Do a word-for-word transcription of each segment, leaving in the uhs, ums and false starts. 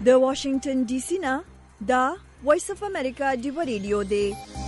د واشنگټن ډي سي نه دا وایس اف امریکا ډیو ریډیو دی.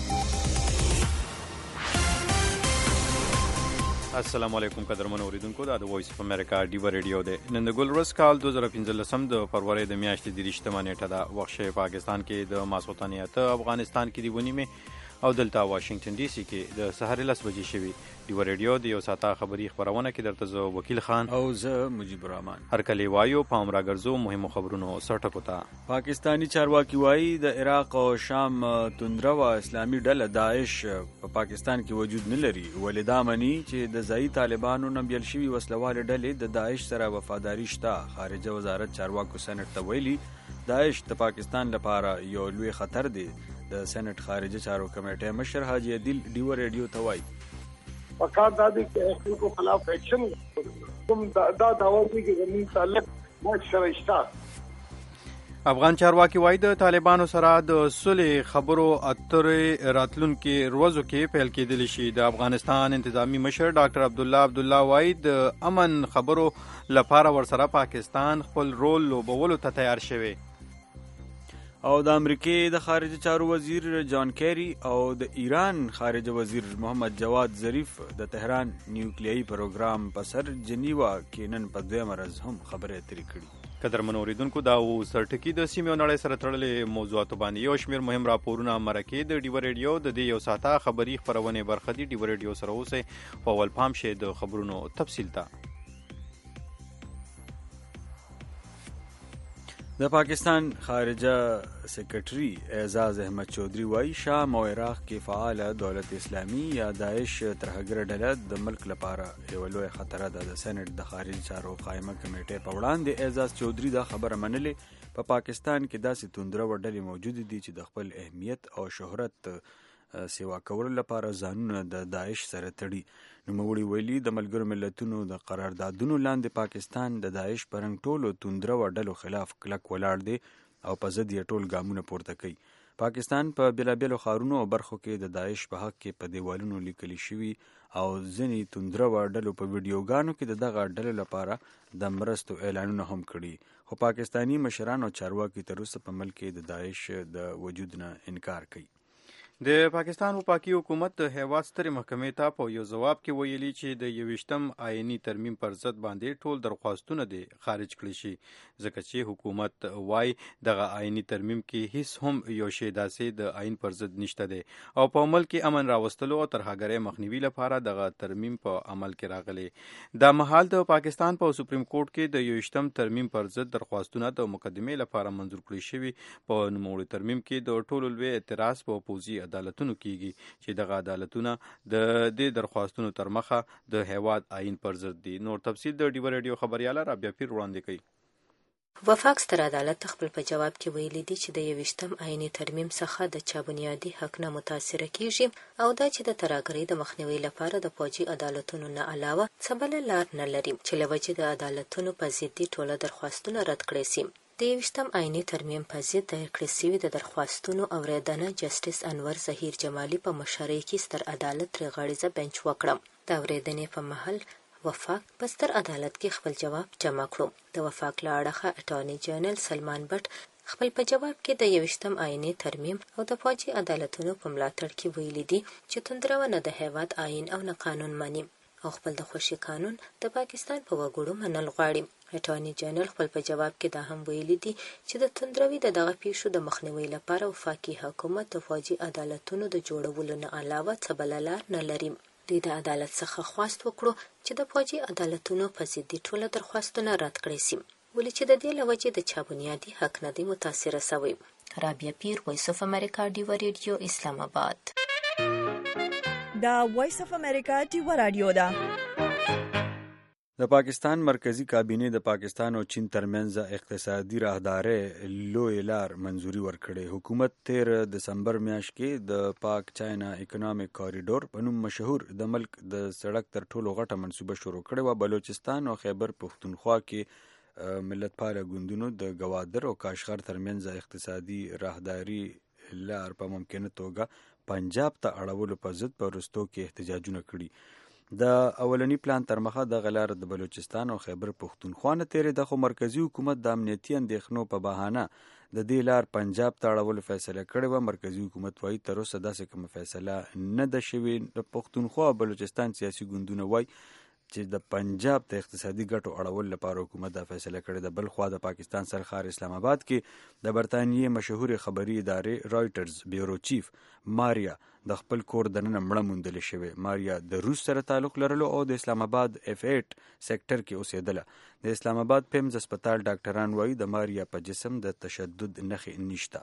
السلام علیکم قدرمن اوریدونکو، دا د وایس اف امریکا ډیو ریډیو دی. نن د ګل ورځ کال دوه زره پنځلسم د فروری د میاشتې د ریشتمه نیټه ده. وخت شی پاکستان کې د ماسوتانه ته افغانستان کې دی ونیمه او دلته واشنگټن ډي سي کې د سحر لس بجې شوي. ډیو ریډیو د یو ساعته خبری خبرونه کې درته زه وکیل خان او زه مجيب الرحمن هر کلی وایو پام راګرځو مهمو خبرونو سرټکو ته. پاکستانی چارواکي وایي د عراق او شام توندره و اسلامي ډله داعش په پاکستان کې وجود نه لري، ولې دا مني چې د ځایي طالبانو نه بیل شوي وسلوال ډلې د داعش سره وفاداری شته. خارجه وزارت چارواکو سېنات ته ویلي داعش د پاکستان لپاره یو لوی خطر دی. د سېنات خارجه چارو کمیټې مشر حاجی عادل ډیو ریډیو ته وایي وقار دادی کہ خلکو خلاف ایکشن کوم دا دعوا کوي چې زموږ تعلق مو سره شته. افغان چارواکي وایي د طالبانو سره د صلح خبرو اترې راتلونکي ورځو کې پیل کېدلی شي. د افغانستان انتظامی مشر ډاکټر عبدالله عبدالله وایي د امن خبرو لپاره ورسره پاکستان خپل رول لوبولو ته تیار شوی. او د امریکې د خارجه چارو وزیر جان کیری او د ایران خارجه وزیر محمد جواد ظریف د تهران نیوکلیایي پروګرام په سر جنیوا کې نن په دویمه ورځ هم خبرې اترې کړي. قدرمن اوریدونکو، دا و سرټکی د سیمې او نړۍ سره تړلې موضوعاتو باندې یو شمېر مهم راپورونه مرکې د ډیو ریډیو د دې یو ساعته خبري خبرونه برخه دي. ډیو ریډیو سره اوسئ په اول پام شه د خبرونو تفصیل ته. د پاکستان خارجه سیکرټري اعزاز احمد چودھری وایي شام او عراق کې فعاله دولت اسلامي یا داعش ترهګره ډله د ملک لپاره یو لوی خطر ده. د سېنات د خارجه چارو قائمه کمیټې په وړاندې اعزاز چودھری دا خبره منلې په پا پاکستان کې داسې توندره وډلې موجود دي چې د خپل اهمیت او شهرت سیوا کولو لپاره ځانونه د داعش سره تړي. نوموړي ویلي د ملګرو ملتونو د قراردادونو لاندې پاکستان د داعش په رنګ ټولو توندره وډلو خلاف کلک ولاړ دی او په ضد یې ټول ګامونه پورته کوي. پاکستان په بېلابېلو ښارونو او برخو کې د داعش په حق کې په دیوالونو لیکلي شوي او ځینې توندره وډلو په ویډیوګانو کې د دغه ډلو لپاره د مرستو اعلانونه هم کړي. خو پاکستانی مشران او چارواکي تر اوسه په ملک کې د داعش د وجود نه انکار کوي. د پاکستان وفاقي حکومت د هیواد سترې محکمې ته په یو ځواب کې ویلي چې د یویشتم آئینی ترمیم پر ضد باندې ټول درخواستونه دي خارج کړي شي، ځکه چې حکومت وایي دغه آئینی ترمیم کې هیڅ هم یو شی داسې د آئین پر ضد نشته دی او په عمل کې امن راوستلو او ترهګرۍ مخنیوي لپاره دغه ترمیم په عمل کې راغلی. دا مهال د پاکستان په سپریم کورټ کې د یویشتم ترمیم پر ضد درخواستونه د مقدمې لپاره منظور کړي شوي. په نوموړي ترمیم کې د ټولو لوی اعتراض په پوزي عدالتونو کیږي چې دغه عدالتونه د دې درخواستونو تر مخه د هیواد آئین پر ضد دي. نور تفصیل د ډیو ریډیو خبرياله رابعه پیر وړاندې کوي. وفاق ستر عدالت خپل په جواب کې ویلي دي چې د یویشتم آئینی ترمیم څخه د چا بنیادي حق نه متاثره کیږي او دا چې د ترهګرۍ د مخنیوي لپاره د فوجي عدالتونو نه علاوه څه بله لار نه لري چې له وجې د عدالتونو په ضد دي ټوله درخواستونه رد کړي سي. د یویشتم آئیني ترمیم په ضد دایر کړې سوي د درخواستونو اورېدنه جسټس انور ظهیر جمالي په مشرۍ کې ستر عدالت ترې غاړیزه بنچ وکړه. د اورېدنې په مهال وفاق په ستر عدالت کې خپل جواب جمع کړو. د وفاق له اړخه اټارني جنرال سلمان بټ خپل په جواب کې د یویشتم آئیني ترمیم او د فوجي عدالتونو په ملاتړ کې ویلي دي چې توندره نه د هیواد آئین او نه قانون مني او خپل د خوښي قانون د پاکستان په وګړو منل غواړي. اټارني جنرال خپل په جواب کې دا هم ویلي دي چې د توندروي د دغه پیښو د مخنیوي لپاره وفاقي حکومت د فوجي عدالتونو د جوړولو نه علاوه څه بله لار نه لري. دوی د عدالت څخه خواست وکړو چې د فوجي عدالتونو په ضد ټوله درخواستونه رد کړي سي، ولې چې د دې له وجې د چا بنیادي حق نه دی متاثره سوی. رابعه پیر، وایس اف امریکا ډیو ریډیو، اسلام آباد. دا وایس اف امریکا ډیو ریډیو ده. د پاکستان مرکزی کابینه د پاکستان او چین ترمنځ اقتصادي راهدارۍ لوی لار منځوري ورکړې. حکومت تیر دسمبر میاشت کې د پاک چاینا اکونومیک کاریډور په نوم مشهور د ملک د سړک تر ټولو غټه منصوبه شروع کړې وه. بلوچستان او خیبر پښتونخوا کې ملتپاله ګوندونو د ګوادر او کاشغر ترمنځ اقتصادي راهداري لار په ممکنه توګه پنجاب ته اړولو په ضد په وروستو کې احتجاجونه کړي. د اولنی پلان تر مخه د غلار د بلوچستان او خیبر پختونخوا نه تیرېده، خو مرکزی حکومت د امنیتي اندېښنو په بهانه د دې لار پنجاب ته اړولو فیصله کړې وه. مرکزی حکومت وایي تر اوسه داسې کومه فیصله نه ده شوې. د پختونخوا او بلوچستان سیاسي ګوندونه وایي چې د پنجاب د اقتصادي ګټو اړول لپاره حکومت دا فیصله کړې ده. بل خوا د پاکستان سرښار اسلام آباد کې د برطانیې مشهورې خبري ادارې رایټرز بیورو چیف ماریا د خپل کور دننه مړه موندلې شوې. ماریا د روس سره تعلق لرلو او د اسلام آباد اف ایټ سیکټر کې اوسېدله. د اسلام آباد پیمز هسپتال ډاکټران وایي د ماریا په جسم د تشدد نښې نشته.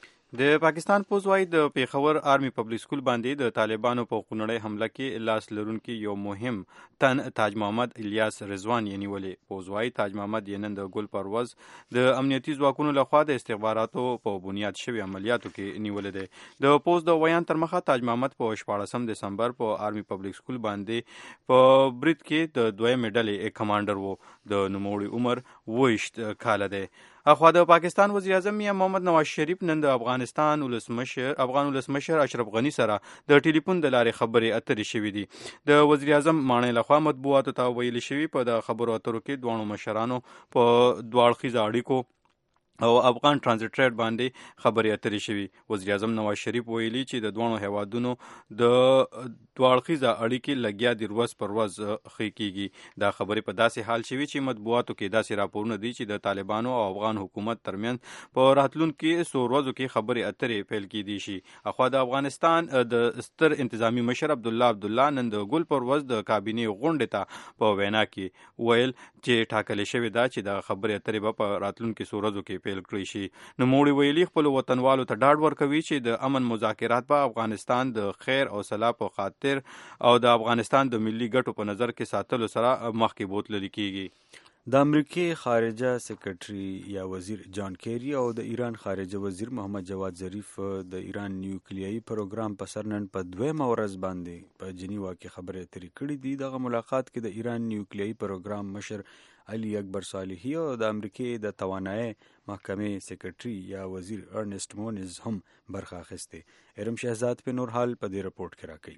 د پاکستان پوځ وايي د پیښور آرمي پبلک سکول باندې د طالبانو په خونړۍ حمله کې لاس لرونکي یو مهم تن تاج محمد الیاس رضوان یې نیولې. پوځ وايي تاج محمد یې نن د ګل پرواز د امنیتي ځواکونو لخوا د استخباراتو په بنیاد شوي عملیاتو کې نیولې دی. د پوځ د ویان تر مخه تاج محمد په شپاړسم دسمبر په آرمي پبلک سکول باندې په برید کې د دویمې ډلې کمانډر و. د نوموړي عمر اوویشت کاله دی. اخوا د پاکستان وزیر اعظم میاں محمد نواز شریف نن د افغانستان ولسمشر افغان ولسمشر اشرف غنی سره د ټلیفون د لارې خبرې اترې شوې دي. د وزیر اعظم ماڼۍ لخوا مطبوعاتو ته ویلي شوي په د خبرو اترو کې دواړو مشرانو په دوه اړخیزه اړیکو او افغان ټرانزیټ باندې خبرې اترې شوي. وزیر اعظم نواز شریف ویلي چې د دوه هیوادونو د دوه اړخیزه اړیکې لګیا دي ورځ پر ورځ ښې کیږي. دا خبرې په داسې حال شوي چې مطبوعاتو کې داسې راپورونه دي چې د طالبانو او افغان حکومت ترمنځ په راتلونکي څو ورځو کې خبرې اترې پیل کیدی شي. اخوا د افغانستان د ستر انتظامی مشر عبدالله عبدالله نن د ګل پر ورځ د کابینې غونډې ته په وینا کې ویل چې ټاکل شوې ده چې د خبرې اترې به په راتلونکي څو ورځو کې پیل کړی شي. نوموړي ویلي خپل وطنوالو ته ډاډ ورکوي چې د امن مذاکرات په افغانستان د خیر او صلاح په خاطر او د افغانستان د ملي ګټو په نظر کې ساتلو سره مخکې بوتلل کیږي. د امریکای خارجه سیکرټري یا وزیر جان کیری او د ایران خارجه وزیر محمد جواد ظریف د ایران نیوکلیایي پروګرام په سر نن په دویمه ورځ باندې په جنیوا کې خبرې اترې کړې دي. دغه ملاقات کې د ایران نیوکلیایي پروګرام مشر علي اکبر صالحي او د امریکای د توانایي محکمې سیکرټري یا وزیر ارنست مونز هم برخه اخیسته. ارم شهزاد په نور حال په دې رپورت کې راکړي.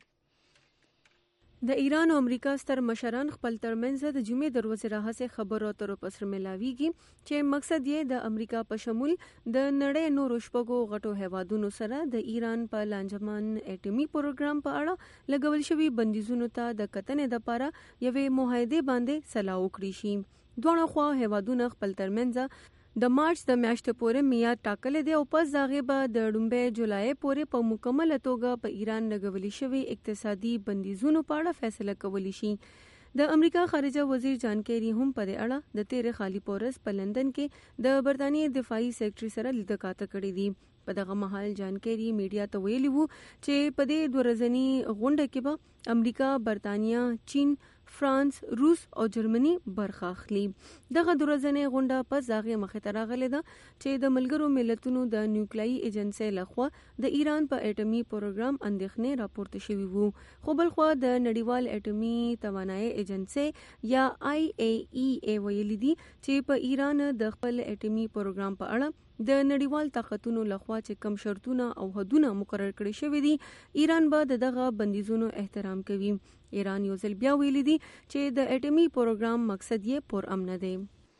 د ایران او امریکا ستر مشران خپل ترمنځ د جمعې دروازې راهسه خبرو اترو پر سر ملاویږي چې مقصد یې د امریکا په شمول د نړۍ نورو شپږو غټو هیوادونو سره د ایران په لانجمن اټومي پروګرام په اړه لګول شوی بندیزونو ته د کتنې لپاره یوې معاهده باندې سلا وکړي شي. دوه خوا هیوادونه خپل ترمنځ د مارچ د میاشتې پورې میعاد ټاکلی دی او پس د هغې به د ړومبۍ جولای پورې په مکمله توګه په ایران لګولي شوي اقتصادي بندیزونو په اړه فیصله کولی شي. د امریکا خارجه وزیر جان کیری هم په دې اړه د تیرې خالي پورس په لندن کې د برطانیې دفاعي سیکرټري سره لیدکاته کړې دي. په دغه مهال جان کیری میډیا ته ویلي وو چې په دې دوه ورځنۍ غونډه کې به امریکا، برطانیه، چین، فرانس، روس او جرمني برخه اخلي. دغه دوه ورځنۍ غونډه پس هغې مخې ته راغلې ده چې د ملګرو ملتونو د نیوکلیایي ایجنسۍ لخوا د ایران په اټومي پروګرام اندېښنې راپورته شوي وو. خو بل خوا د نړیوال اټومي توانایي ایجنسۍ یا آی ای ای ای ویلي دي چې په ایران د خپل اټومي پروګرام په اړه د نړیوال طاقتونو لخوا چې کم شرطونه او حدونه مقرر کړي شوي دي، ایران به د دغه بندیزونو احترام کوي. ایران یو ځل بیا ویلي دي چې د اټومي پروګرام مقصد یې پرامن دی.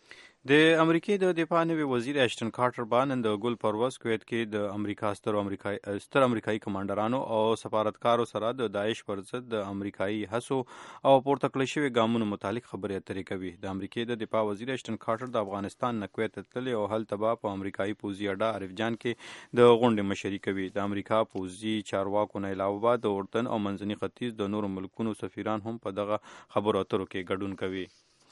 د امریکای د دفاع نوي وزیر اشټن کارټر به نن د ګل پرواز کویت کې د امریکا ستر امریکای ستر امریکایي کمانډرانو او سفارتکارو سره د داعش پر ضد د امریکایي هڅو او پورته کړل شوي ګامونو متعلق خبرې اترې کوي. د امریکای د دفاع وزیر اشټن کارټر د افغانستان نه کویت ته تللی او هلته به په امریکایي پوځي اډه عارف جان کې د غونډې مشري کوي. د امریکا پوځي چارواکو نه علاوه به د اردن او منځني ختیځ د نورو ملکونو سفیران هم په دغه خبرو اترو کې ګډون کوي.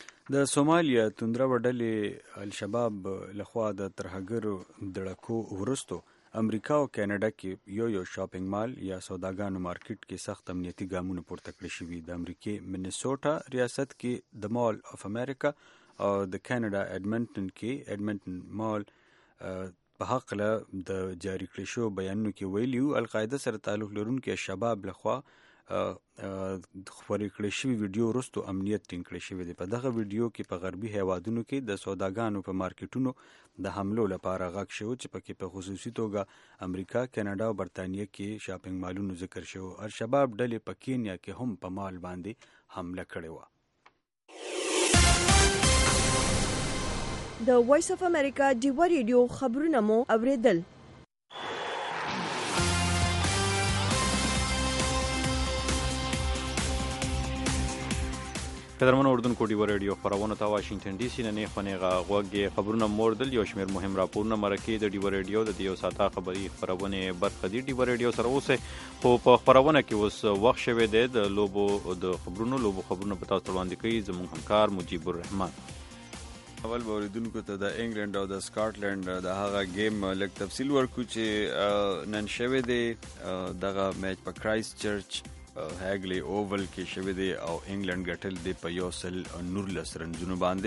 د سومالیا توندره ډلې الشباب لخوا د ترهګرو دړکو وروستو امریکا او کاناډا کې یو یو شاپینګ مال یا سوداګانو مارکیټ کې سخت امنیتي ګامونه پورته کړي شوي. د امریکای منیسوټا ریاست کې د مال اف امریکا او د کاناډا ایډمنټن کې ایډمنټن مال په حق له د جاری کړي شو بیانونو کې ویلیو القاعده سره تعلق لرونکي شباب لخوا خپرې کړې شوي ویډیو وروستو امنیت ټینګ کړی شوی دی. په دغه ویډیو کې په غربي هیوادونو کې د سوداګانو په مارکیټونو د حملو لپاره غږ شو چې پکې په خصوصي توګه امریکا، کینیډا او برطانیه کې شاپینګ مالونو ذکر شو. الشباب ډلې په کینیا کې هم په مال باندې حمله کړې وه. د وایس اف امریکا ډیوا ریډیو خبرونه مو اوریدل. قدرمن اردوونکو ډیوا ریډیو خپرونو ته واشنگټن ډي سي نه نه خونېغه غوږ خبرونه موردل یو شمېر مهم راپورونه مرکې د ډیوا ریډیو د دیو ساته خبري خبرونه برخه دي. ډیوا ریډیو سره اوسه خو په خبرونه کې اوس وخت شوه د لوبو د خبرونو لوبو خبرونه په تاسو وړاندې کوي زموږ همکار مجيب الرحمن. اول اوریدونکو ته د انګلند او د سکاټلند د هغه گیم لږ تفصیل ورکو چې نن شوه دی. دغه میچ په کرایست چرچ هاګلی اوول کې شوی دی او انګلند ګټل دی په یو سل نورلس رنزونو باندې.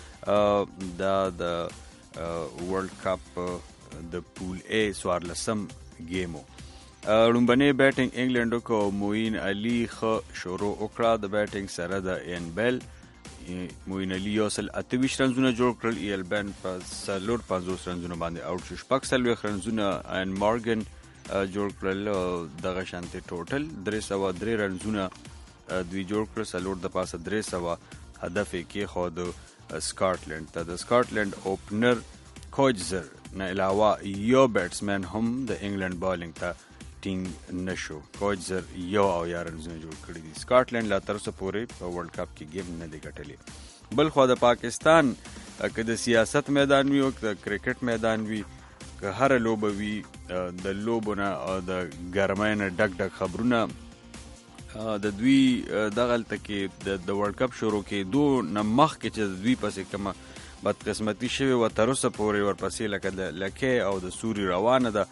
دا د ورلد کپ د پول ای سوارلسم گیمو. لومبنی بیټینګ انګلند کو موین علي خ شروع وکړه د بیټینګ سره د ان بیل. موین علي یو سل اتویش رنزونه جوړ کړل. ایل بن په سلور پنځوس رنزونو باندې اوټ شو. شپږ څلوېښت رنزونه ان مارګن جوړ کړل. دغه شانتي ټوټل درې سوه درې رنزونه دوی جوړ کړل. سلور د پاسه درې سوه هدف یې کېښود سکاټلند ته. د سکاټلند اوپنر کوجزر نه علاوه یو بیټسمین هم د انګلند بالینګ ته ټینګ نشو. کوجزر یو او یا رنزونه جوړ کړي دي. سکاټلند لا تر اوسه پورې په ورلد کپ کې گیم نه دی ګټلی. بل خو د پاکستان که د سیاست میدان وي او د کرکټ میدان وي که هر لوبه وي د لوبو نه او د ګرمۍ نه ډک ډک خبرونه د دوی دغلته کې د ورلد کپ شروع کېدو نه مخکې چې د دوی پسې کومه بدقسمتي شوې وه تر اوسه پورې ورپسې لکه د لکۍ او د سوري روانه ده.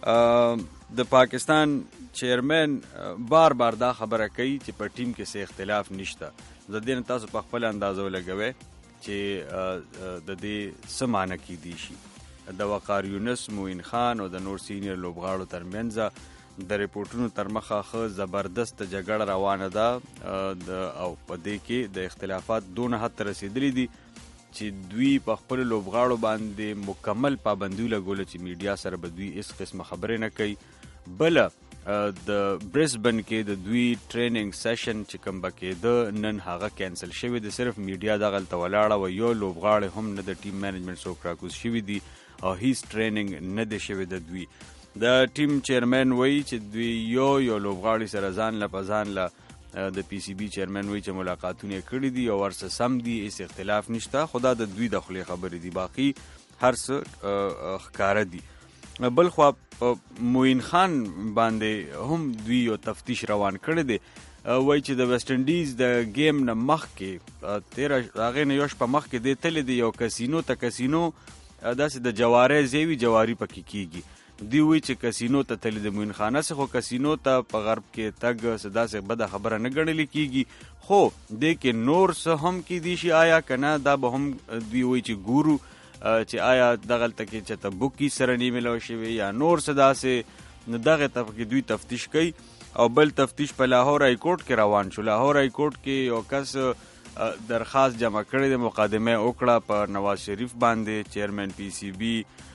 د پاکستان چیرمن بار بار دا خبره کوي چې په ټیم کې څه اختلاف نشته. د دې نه تاسو په خپل اندازه ولګوئ چې د دې څه معنی کیدی شي. د وقار یونس، موین خان او د نور سینیر لوبغاړو ترمنځ د ریپورټونو تر مخه ښه زبردست جګړه روانه ده او په دې کې د اختلافات دونه حد ته رسېدلي دي چې دوی په خپلو لوبغاړو باندې مکمل پابندي ولګوله چې میډیا سره به دوی هېڅ قسمه خبرې نه کوي. بله د برسبن کې د دوی ټریننګ سیشن چې کوم به کېده نن هغه کینسل شوی دی. صرف میډیا دغلته ولاړه وه. یو لوبغاړی هم نه د ټیم مینجمنټ څوک راکوز شوي دي او هیڅ ټریننګ نه دی شوی د دوی. د ټیم چیرمن وایي چې دوی یو یو لوبغاړي سره ځان له په ځان له د پی سی بي چیرمن وایي چې ملاقاتونه یې کړي دي او ورسه سم دي، هیڅ اختلاف نشته. خو دا د دوی د خولې خبرې دي، باقي هر څه ښکاره دي. بل خوا موین خان باندې هم دوی یو تفتیش روان کړی دی. وایي چې د ویسټ انډیز د گیم نه مخکې تېره هغې نه یو شپه مخکې دی تللی دی یو کسینو ته. کسینو داسې د جوارۍ ځای وي، جواري پکې کېږي. دوی وایي چې کسینو ته تللی د موین خان هسې، خو کسینو ته په غرب کې تګ څه داسې بده خبره نه ګڼلې کېږي. خو دې کې نور څه هم کېدی شي آیا که نه، دا به هم دوی وایي چې ګورو چې آیا دغلته کې چېرته بوکي سره نه میلاو شوي یا نور څه داسې. نو دغې ته کې دوی تفتیش کوي. او بل تفتیش په لاهور های کورټ کې روان شو. لاهور های کورټ کې یو کس درخواست جمع کړی د مقدمه وکړه په نواز شریف باندې، چیرمن پی سی بی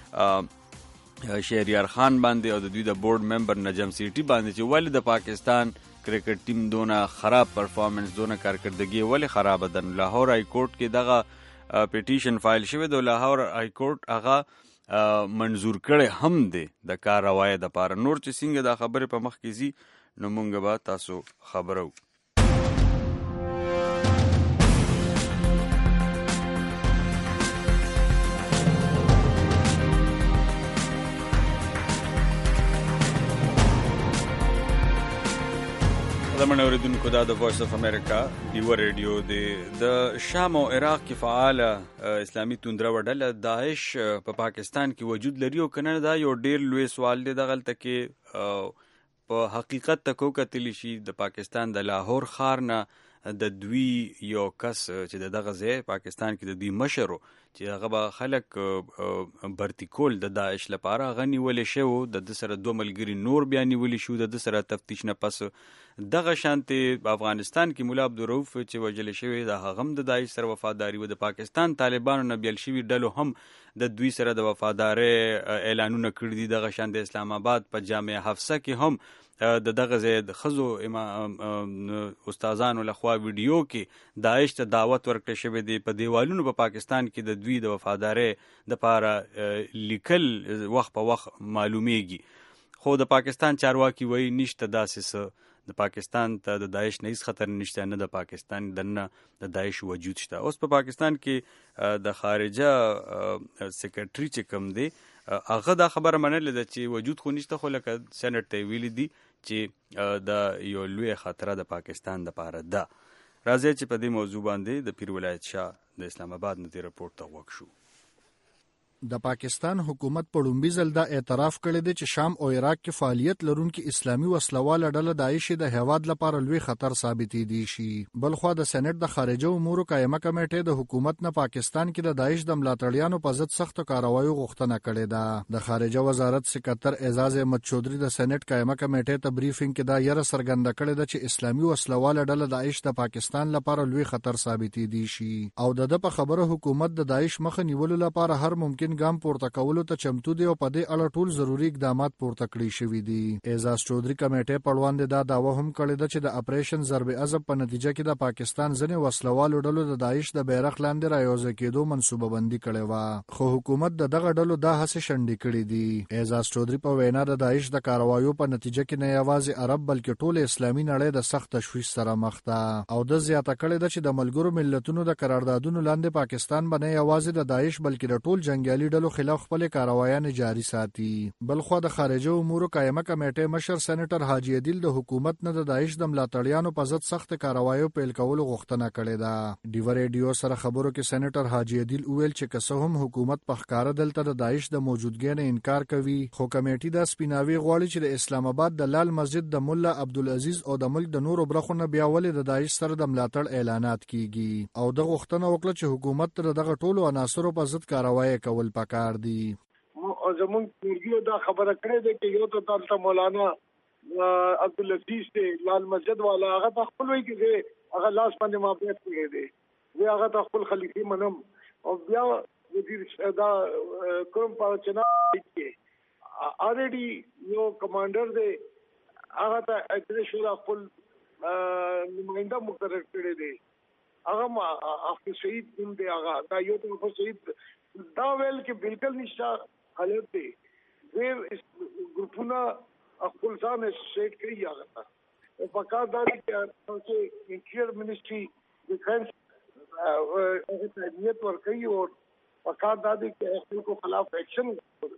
شهریار خان باندې او د دوی د بورډ ممبر نجم سیټي باندې چې ولې د پاکستان کرکټ ټیم دونه خراب پرفارمنس، دونه کارکردګي ولې خرابه ده. لاهور های کورټ کې دغه پیټیشن فایل شوی د لاهور های کورټ هغه منظور کړی هم دی د کار روایه دپاره. نور چې څنګه دا خبرې په مخ کې ځي نو مونږ به تاسو خبرو. زموږ اوریدونکو دا د وایس اف امریکا ډیوا ریډیو دی. د شام او عراق کې فعاله اسلامي توندروه ډله داعش په پاکستان کې وجود لري او که نه، دا یو ډېر لوی سوال دی. دغلته کې په حقیقت ته کو کتلی شي د پاکستان د لاهور ښار نه د دوی یو کس چې د دغه ځای پاکستان کې د دوی مشر چې هغه به خلک برتی کول د داعش لپاره هغه نیولې شو، د ده سره دوه ملګري نور بیا نیولې شو، د ده سره تفتیش نه پس دغه شانتې په افغانستان کې ملا عبدالرؤف چې وژل شوی د هغه هم د داعش سره وفاداري و، د پاکستان طالبانو نه بیل شوي ډلو هم د دوی سره د وفادارۍ اعلانونه کړي دي. دغه شان د اسلام آباد په جامعه حفصه کې هم د دغه ځای د ښځو استادانو لخوا ویډیو کې داعش ته دعوت ورکړی شوی دی. په دیوالونو په پاکستان کې د دوی د وفادارۍ دپاره لیکل وخت په وخت معلومیږي، خو د پاکستان چارواکي وایي نشته داسې څه، د پاکستان ته د داعش نه هیڅ خطر نشته، نه د پاکستان دننه د داعش وجود شته. اوس په پاکستان کې د خارجه سیکرټري چې کوم دی هغه دا خبره منلې ده چې وجود خو نشته، خو لکه سینټ ته ویلي دي چې د یو لوی خطره د پاکستان دپاره ده. راځئ چې په دې موضوع باندې د پیر ولایت شاه د اسلام آباد نه دې رپورټ ته غوږ شو. د پاکستان حکومت په لومړي ځل دا اعتراف کړی دی چې شام او عراق کې فعالیت لرونکي اسلامي وسلواله ډله داعش د هیواد لپاره لوی خطر ثابتې دي شي. بلخوا د سېنات د خارجه امورو قائمه کمیټې د حکومت نه پاکستان کې د داعش د ملاتړیانو په ضد سخت کاروایي غوښتنه کړې ده. د خارجه وزارت سکرټر اعزاز احمد چودھری د سېنات قائمه کمیټې ته بریفینګ کې دا یره څرګنده کړې ده چې اسلامي وسلواله ډله داعش د پاکستان لپاره لوی خطر ثابتې دي شي او د د په خبره حکومت د داعش مخه نیولو لپاره هر ممکن ګام پورته کولو ته چمتو دی او په دې اړه ټول ضروري اقدامات پورته کړی شوي دي. اعزاز چودھری کمیټې په وړاندې دا دعوه هم کړې ده چې د اپریشن ضرب عضب په نتیجه کې د پاکستان ځینې وسلوالو ډلو د داعش د بیرغ لاندې رايوځای کېدو منصوبه بندي کړې وه، خو حکومت د دغه ډلو دا هڅې شنډې کړې دي. اعزاز چودھری په وینا د داعش د کاروایو په نتیجه کې نه یوازې عرب بلکې ټول اسلامي نړۍ د سخت تشویش سره مخ ده او د زیاته کړې ده چې د ملګرو ملتونو د قراردادونو لاندې پاکستان باندې یوازې د داعش بلکې د ټول جنگیالي ډلو خلاف خپل کاروایان جاری ساتي. بلخوا د خارجه امورو قائمه کمیټې مشر سېنیټر حاجی عدیل د حکومت نه د داعش د ملاتړیانو په ضد سخت کاروایو پیل کولو غوښتنه کړې ده. ډیو ریډیو سره خبرو کې سېنیټر حاجی عدیل وویل چې که څه هم حکومت په ښکاره دلته د داعش د موجودګۍ نه انکار کوي، خو کمیټې دا سپیناوي غواړي چې د اسلام آباد د لال مسجد د مولا عبدالعزیز او د ملک د نورو برخو نه بیا ولې د داعش سره د ملاتړ اعلانات کیږي او د غوښتنه وکړه چې حکومت تر دغه ټولو عناصرو په ضد کاروایی کول پکار دي. زمون پورګیو دا خبره کړې ده چې یو ته تاسو مولانا عبدالعزیز دی لال مسجد والا هغه د خپل وی کې هغه لاس باندې مابیت کړی دی، وی هغه د خپل خلیفہ منم او بیا وزیر دا کوم په چنا کې already یو کمانډر دی هغه ته اجرش ولا خپل نمائنده مقرر کړی دی، هغه ما افغان شهید دین دی، هغه دا یو ته په شهید دا ویل کې بالکل نشته غلط دی. غیر ګروپونه خپل ځان سیټ کوي هغه او پکار دا چې انټیریئر منسټري ډیفنس هغه ته نیت ورکوي او پکار دا چې خپل کو خلاف ایکشن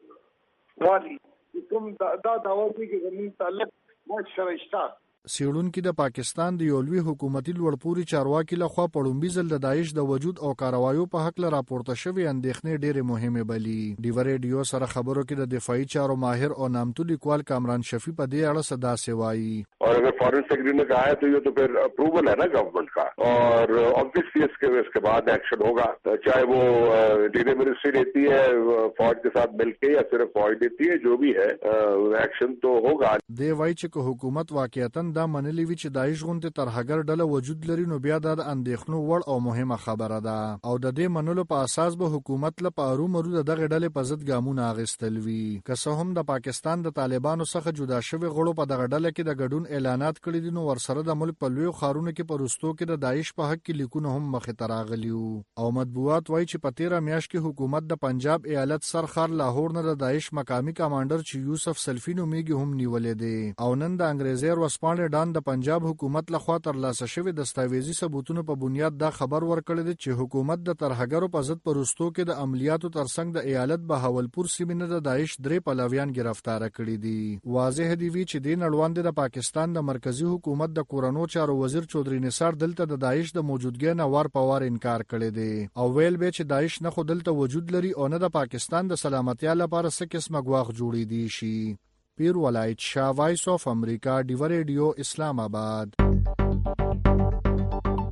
والی کوم دا داوا کوي چې زموږ تعلق مو سره شته. سیړونکو د پاکستان د یو لوی حکومتي لوړپوړي چارواکي لخوا په لومړي ځل د داعش د وجود او کاروایو په حق له راپورته شوې اندېښنې ډېرې مهمې بلي. ډیو ریډیو سره خبرو کې د دفاعي چارو ماهر او نامتو لیکوال کامران شفیع په دې اړه صدا سوایي. और अगर foreign secretary ने कहा है तो ये तो फिर अप्रूवल है ना गवर्नमेंट का और ऑब्वियसली इसके इसके बाद एक्शन होगा, चाहे वो इंटीरियर मिनिस्ट्री देती है फौज के साथ मिलके या सिर्फ फौज देती है, जो भी है एक्शन तो होगा. دی وایي چې حکومت واقعیتاً دا منلې وی چې داعش غونډه ترهګر ډله وجود لري نو بیا د اندېښنو وړ او مهمه خبره ده او د دې منلو په اساس به حکومت له پارو مرو دغه ډلې په ضد ګامونه اخیستل وي. که څه هم د پاکستان د طالبانو څخه جدا شوی غړو په دغه ډله کې د ګډون اعلانات کړي دي نو ورسره د ملک په لوی خارونو کې په رستو کې د داعش په حق کې لیکونه هم مخې ته راغلي او مطبوعات وایي چې په تیره میاشت کې حکومت د پنجاب ایالت سرخار لاهور نه د داعش مقامی کمانډر چې یوسف سلفی نومیږي هم نیولې دي او نن د انګریزي ورسپانډ ډان د پنجاب حکومت لخوا ترلاسه شوی دستاویزي ثبوتونو په بنیاد دا خبر ورکړی دی چې حکومت د ترهګرو په ضد په رستو کې د عملیاتو ترڅنګ د ایالت بهاولپور سیمې نه د داعش درې پلویان گرفتار کړي دي. واضح دی وی چې د نړوند د پاکستان د مرکزی حکومت د کورونو چارو وزیر چودھری نثار دلته د داعش د موجودګۍ نه وار په وار انکار کړی دی او ویل به چې داعش نه خو دلته وجود لري او نه د پاکستان د سلامتیا لپاره څه قسمه غواخ جوړی دی شي. پیر ولایت شاه، وایس اف امریکا، ډیو ریډیو، اسلام آباد.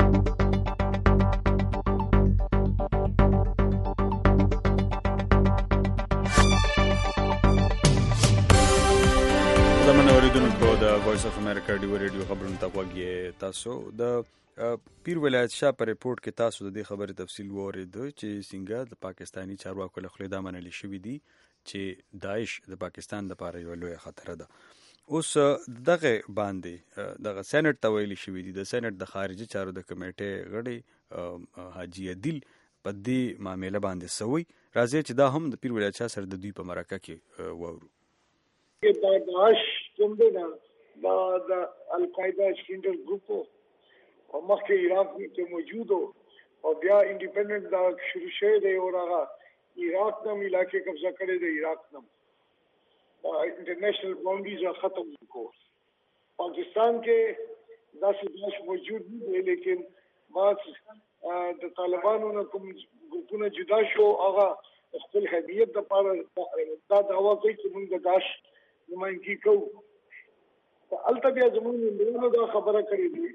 قدرمن اوریدونکو د وایس اف امریکا ډیو ریډیو خبرونه ته وګورئ. تاسو د پیر ولایت شاه په ریپورت کې تاسو د دې خبرې تفصیل وورید چې څنګه د پاکستانی چارواکو له خوا دا منل شوی دی چې داعش د پاکستان لپاره یو لوی خطر ده. اوس دغه باندې دغه سېنات ته ویل شوی دی د سېنات د خارجي چارو د کمیټې غړي حاجی عادل په دې معاملې باندې سوي راځي چې دا هم د پیر ولایت شاه سره د دوی په مرکه کې وورو. کہ داعش کوم دی دا د القاعده سینټر ګروپ او مخکې عراق کې موجود او بیا انډیپندنٹ دا شروع شوی دی او هغه عراق نم علاقې قبضه کړی دی. عراق نم انټرنیشنل باونډریز ختم کو. پاکستان کې دا داعش موجود دی لیکن بعد د طالبانو نه کوم ګروپونه جدا شو هغه خپل حیثیت د پاره دا دعوا کوي چې موږ د داعش نمائندگی کوو. البته بیا زموږ نړیوالو دا خبره کړې دي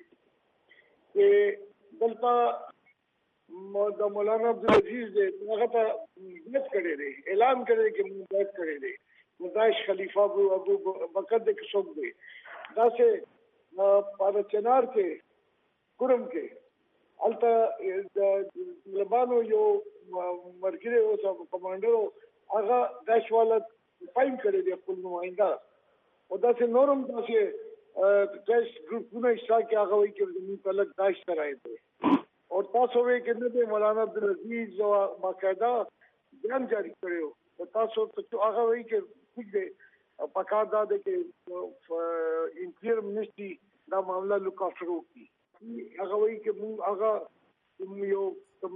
چې دلته د مولانا عبدالعزیز دی هغه ته بیعت کړی دی اعلان کړی چې موږ بیعت کړی دی داعش خلیفہ ابو بکر د څوک دی داسې په چنار کې کورم کې البته د طالبانو یو مرګري او کمانډر هغه داعش والا فاین کړی دی خپل نمائنده او دا چې نورم دا چې داعش ګروپونه اشتراک کې هغه وایي چې زموږ تعلق داعش سره دی او تاسو وایي چې نه دی مولانا عبدالعزیز او باقاعده بیان جاری کړی او تاسو ته هغه وایي چې ٹھیک دی پکار دا دی چې انټیریر منسټري دا معاملہ لوک افټر وکړي. هغه وایي چې موږ هغه یو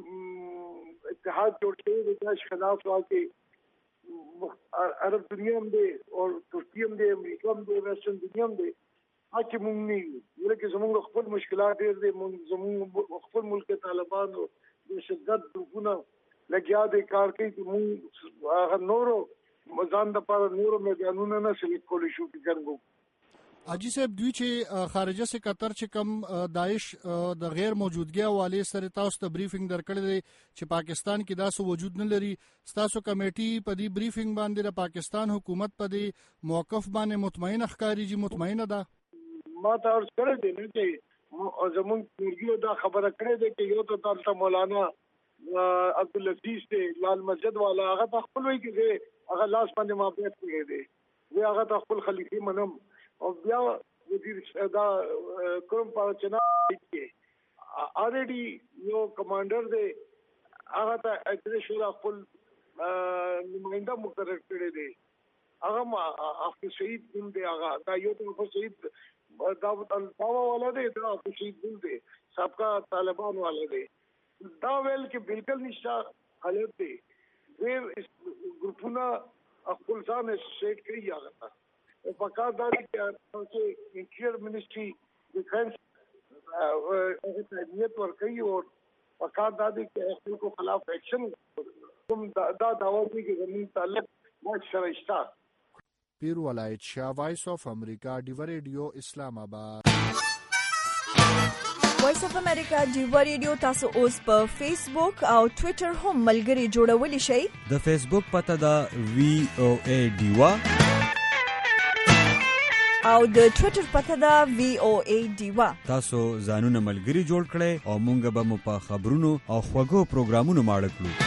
اتحاد جوړ کړی دی داعش خلاف واکې عرب دنیا هم دی او ترکی هم دی امریکا هم دی ویسټرن دنیا هم دی هغه کې مونږ نه یو ولکه زموږ خپل مشکلات ډېر دي. زموږ خپل ملک طالبان او د شدت ګروپونه لګیا دي کار کوي چې مونږ هغه نورو ځان د پاره نورو میدانونه نه سلیکټ کولی شو چې څنګه. حاجی صاحب دوی چې خارجه سے قطر چې کم داعش د غیر موجودګي حواله سره تاسو ته بریفینګ درکړی دی چې پاکستان کې داسو وجود نه لري تاسو کمیټي په دې بریفینګ باندې د پاکستان حکومت په دې موقف باندې مطمئن ښکاری جی مطمئنه ده؟ ما ته ارز کړی دی نه چې زمون مرګیو دا خبره کړې ده چې یو ته تاسو مولانا عبدالعزیز دی لال مسجد والا هغه خپل وایي چې هغه لاس باندې معافیت کړی دی وی هغه ته خپل خلیفہ منم او بیا وزیر دا کوم په چنا کې already یو کمانډر دی هغه ته اجازه شو خپل نمائنده مقرر کړی دی هغه ما افغان شهید دین دی هغه دا یو ته شهید داوود الفاوا والا دی دا شهید دین دی سابقہ طالبان والا دی دا ویل کې بالکل نشا حالت دی غیر ګروپونه خپل ځان سیټ کوي هغه او پکار دا چې انټیریر منسټري ډیفنس هغه تدبیر ورکړي او پکار دا چې خپل کو خلاف ایکشن کوم دا داوا کوي چې زموږ تعلق ماج سره شته. پیر ولایت شاه وایس اف امریکا ډیو ریډیو اسلام آباد. وایس اف امریکا ډیو ریډیو تاسو اوس په فیسبوک او ټوئیټر هم ملګري جوړولی شئ. د فیسبوک پته دا وی او ای ډیوا او د ټوئیټر پته دا وی او ای ډیوا. تاسو ځانونه ملګري جوړ کړئ او مونږ به مو په خبرونو او خوږو پروګرامونو ماړه کړو.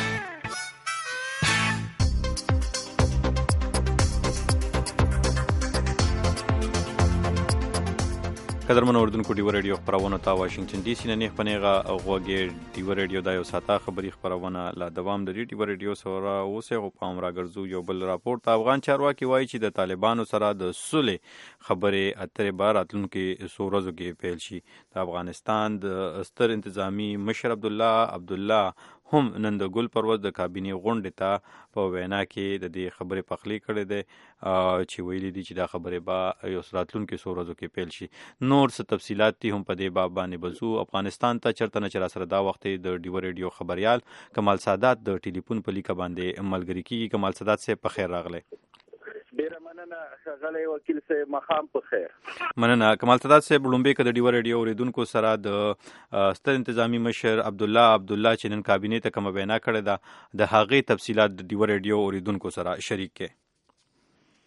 قدرمن اوردونکو ډیو ریډیو خبرونه تا واشنگټن ډي سي نه نه پنيغه غوږی ډیو ریډیو د یو ساته خبري خبرونه لا دوام د ډیو ریډیو سره اوسه او پام راګرځو یو بل راپورټ افغان چارواکي وایي چې د طالبانو سره د صلح خبرې اترې بار اتلونکو سورزو کې پیل شي. د افغانستان د ستر انتظامی مشر عبد الله عبد الله هم نن د ګل پرواز د کابینې غونډې ته په وینا کې د دې خبرې پخلی کړې ده چې ویلي دي چې دا خبرې با یو راتلونکو سورزو کې پیل شي. نور څه تفصيلات دي هم په دې باب باندې بزو. افغانستان ته چرته نه چر سره دا وخت د ډیو ریډیو خبريال کمال سادات د ټلیفون په لیکه باندې ملګری کیږي. کمال سادات سے په خیر راغله. ډیره مننه ښاغلی وکیل صاحب مخام په خیر. مننه کمال سادات صاحب. لومبه کې د ډیو ریډیو اوریدونکو سره د ستر انتظامی مشر عبد الله عبد الله چې نن کابینې ته کوم وینا کړې ده د هغې تفصيلات د ډیو ریډیو اوریدونکو سره شریک کړي.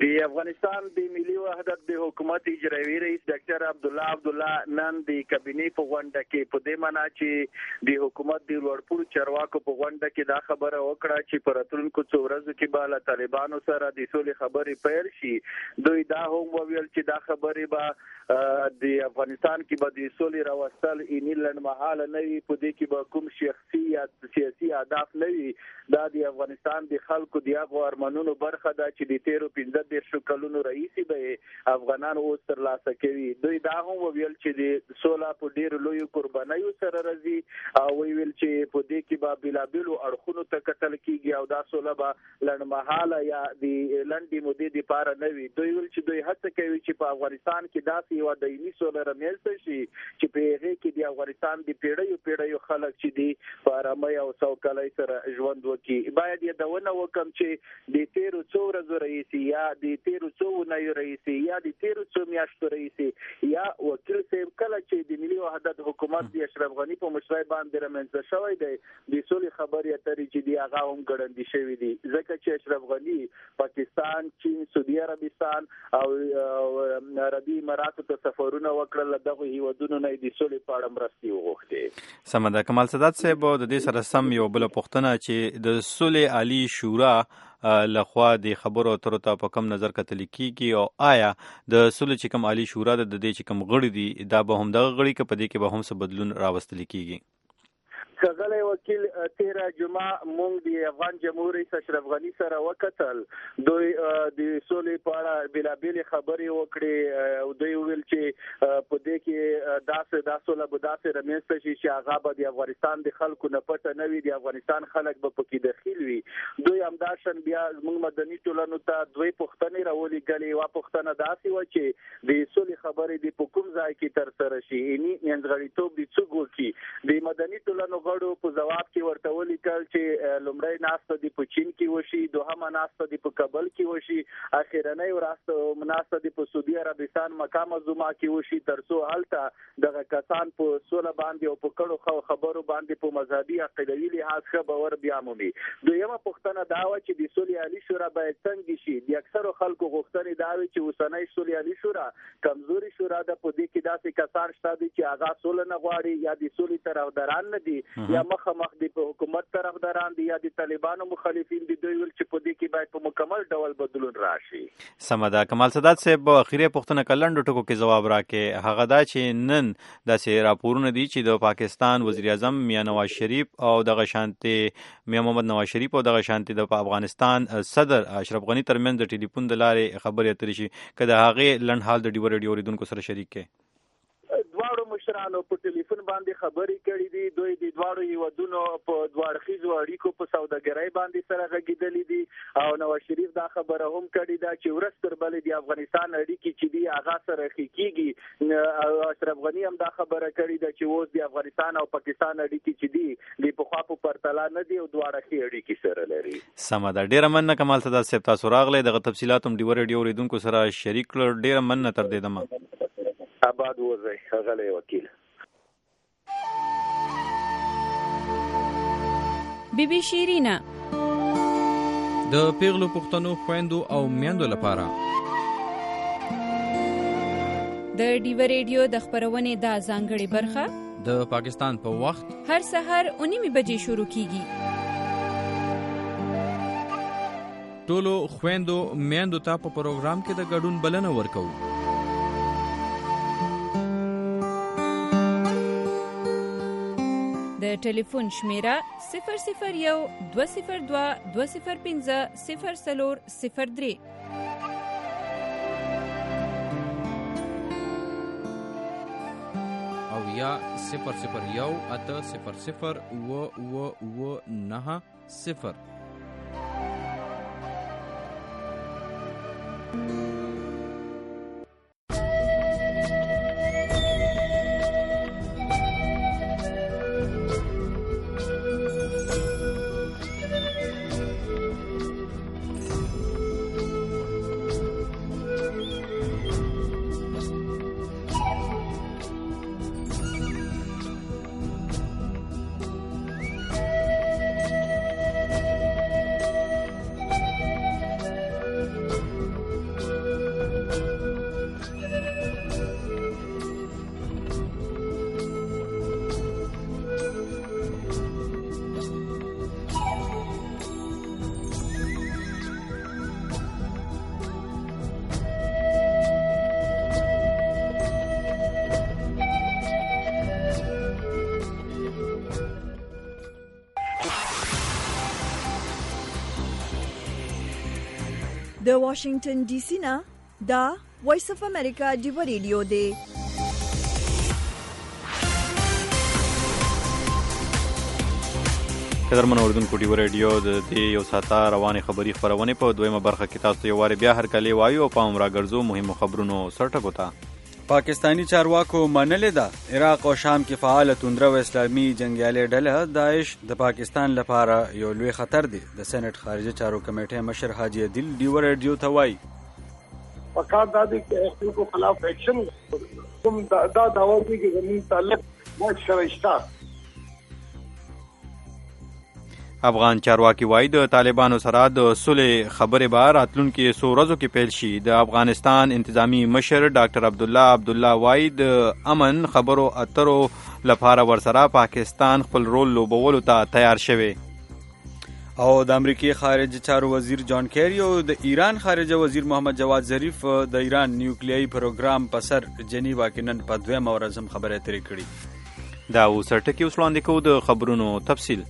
د افغانستان د ملي وحدت د حکومت اجرایي رئیس ډاکټر عبدالله عبدالله نن د کابینې په غونډه کې په دې معنی چې د حکومت د لوړپوړو چارواکو په غونډه کې دا خبره وکړه چې په راتلونکو څو ورځو کې به له طالبانو سره د سولې خبرې پیل شي. دوی دا هم وویل چې دا خبرې به د افغانستان کې به د سولې راوستل اني لنډمهاله نه وي، په دې کې به کوم شخصي یا سیاسي اهداف نه وي. دا د افغانستان د خلکو د هغو ارمانونو برخه ده چې د تیرو پنځه دېرشو کلونو رئیسي به افغانان اوس ترلاسه کوي. دوی دا هم وویل چې د سوله په ډېرو لویو قربانیو سره راځي او ویل چې په دې کې به بېلابېلو اړخونو ته کتل کېږي او دا سوله به لنډمهاله یا د لنډې مودې دپاره نه وي. دوی ویل چې دوی هڅه کوي چې په افغانستان کې داسې یوه دایمي سوله رامنځته شي چې په هغې کې د افغانستان د پیړیو پیړیو خلک چې دي په ارامۍ او سوکالۍ سره ژوند وکړي. باید یادونه وکړم چې د تیرو څو ورځو رئیسي یا د تیرو څو اونیو رئیسي یا د تیرو څو میاشتو رئیسي یا وکیل صاحب کله چې د ملي وحدت حکومت د اشرف غني په مشرۍ باندې رامنځته شوی دی د سولې خبرې اترې چې دي هغه هم ګړندي شوي دي، ځکه چې اشرف غني پاکستان، چین، سعودي عربستان او عربي اماراتو ته سفرونه وکړل، دغه هیوادونو نه د سولې په اړه مرستې وغوښتې. سمه ده. کمال سادات صاحب د دې سره سم یو بله پوښتنه چې د سولې عالي شورا لخوا د خبرو اترو ته په کم نظر کتل کیږي او آیا د سولې چې کوم عالي شورا د دې چې کوم غړي دي دا به هم دغه غړي که په دې کې به هم څه بدلون راوستل کیږي؟ ښاغلی وکیل، تیره جمعه موږ د افغان جمهور رئیس اشرف غني سره وکتل. دوی د سولې په اړه بېلابېلې خبرې وکړې او دوی وویل چې په دې کې داسې دا سوله به داسې رامنځته شي چې هغه به د افغانستان د خلکو نه پټه نه وي، د افغانستان خلک به پکې دخیل وي. دوی همداشان بیا زموږ مدني ټولنو ته دوی پوښتنې راولېږلې. یوه پوښتنه داسې وه چې د سولې خبرې دې په کوم ځای کې ترسره شي، یعنې منځغړیتوب دې څوک وکړي. د مدني ټولنو په ځواب کې ورته ولیکل چې لومړی ناسته دې په چین کې وشي، دوهمه ناسته دې په کابل کې وشي، اخرنۍ ناسته دې په سعودي عربستان مکه معظمه کې وشي، تر څو هلته دغه کسان په سوله باندې او په کړو خبرو باندې په مذهبي عقیدوي لحاظ ښه باور بیا مومي. دویمه پوښتنه دا وه چې د سولې عالي شورا باید څنګه شي. د اکثرو خلکو غوښتنې دا وي چې اوسنۍ سولې عالي شورا کمزوري شورا ده، په دې کې داسې کسان شته دي چې هغه سوله نه غواړي یا د سولې طرفداران نه دي یا مخامخ د حکومت طرفداران دي یا د طالبانو مخالفین دي. دوی ویل چې په دې کې باید په مکمل ډول بدلون راشي. سمه ده. کمال سادات صاحب اخیری پوښتنه که لنډو ټکو کې ځواب راکړې، هغه دا چې نن داسې راپورونه دي چې د پاکستان وزیر اعظم میاں نواز شریف او دغه شانتي میاں محمد نواز شریف او دغه شانتي د افغانستان صدر اشرف غني ترمنځ د ټلیفون د لارې خبرې اترې شي، که د هغې لنډ حال د ډیو ریډیو اوریدونکو سره شریک کړي؟ دواړو مشرانو په ټلیفون باندې خبرې کړې دي. دوی د دواړو هیوادونو په دوه اړخیزو اړیکو په سوداګرۍ باندې سره غږېدلي دي او نواز شریف دا خبره هم کړې ده چې ورځ تر بلې د افغانستان اړیکې چې دي هغه سره ښې کېږي. او اشرف غني هم دا خبره کړې ده چې اوس د افغانستان او پاکستان اړیکې چې دي د پخوا په پرتله نه دي او دواړه ښې اړیکې سره لري. سمه ده. ډېره مننه کمال سادات صاحب، تاسو راغلی، دغه تفصیلات هم ډیو ریډیو اوریدونکو سره شریک کړل. ډېره مننه تر دې دمه. آباد اوسئ ښاغلی وکیل. بی بی شیرینا د پیغلو پښتنو خويندو او میندو لپاره د ډیو ریډیو د خبرونې د ځانګړي برخه د پاکستان په پا وخت هر سحر اونیمه بجې شروع کیږي. ټولو خويندو میندو ته په پروګرام کې د ګډون بلنه ورکو. د ټلیفون شمیره صفر صفر یو دوه صفر دوه دوه صفر پنځه صفر څلور صفر درې او یا صفر صفر یو اته صفر صفر و و و نه صفر. د واشنگټن ډي سي نه دا وایس اف امریکا ډیو ریډیو دی. قدرمن اوردونکو ډیو ریډیو د دې یو ساعته روانې خبري خپرونې په دویمه برخه کې تاسو یو واري بیا هرکلی وایو او پام راګرځو مهمو خبرونو سرټکو ته. پاکستانی چارواکو منلې ده عراق او شام کې فعال توندره و اسلامي جنگیالي ډله داعش د پاکستان لپاره یو لوی خطر دی. د سېنات خارجه چارو کمیټې مشر حاجی عادل ډیو ریډیو ته وایي پکار دا دی چې خپل کو خلاف ایکشن کوم دا داوا دی چې زموږ تعلق ماج شرشتا. افغان چارواکي وایي د طالبانو سره د صلح خبرې به راتلونکي څو ورځو کې پیل شي. د افغانستان انتظامی مشر ډاکټر عبدالله عبدالله وایي د امن خبرو اترو لپاره ورسره پاکستان خپل رول لوبولو ته تیار شوی. او د امریکای خارجه چارو وزیر جان کیری او د ایران خارجه وزیر محمد جواد ظریف د ایران نیوکلیایي پروګرام په سر جنیوا کې نن په دویمه ورځ هم خبرې اترې کړي. دا اوس ټکی اوس وړاندې کوو د خبرونو تفصیل.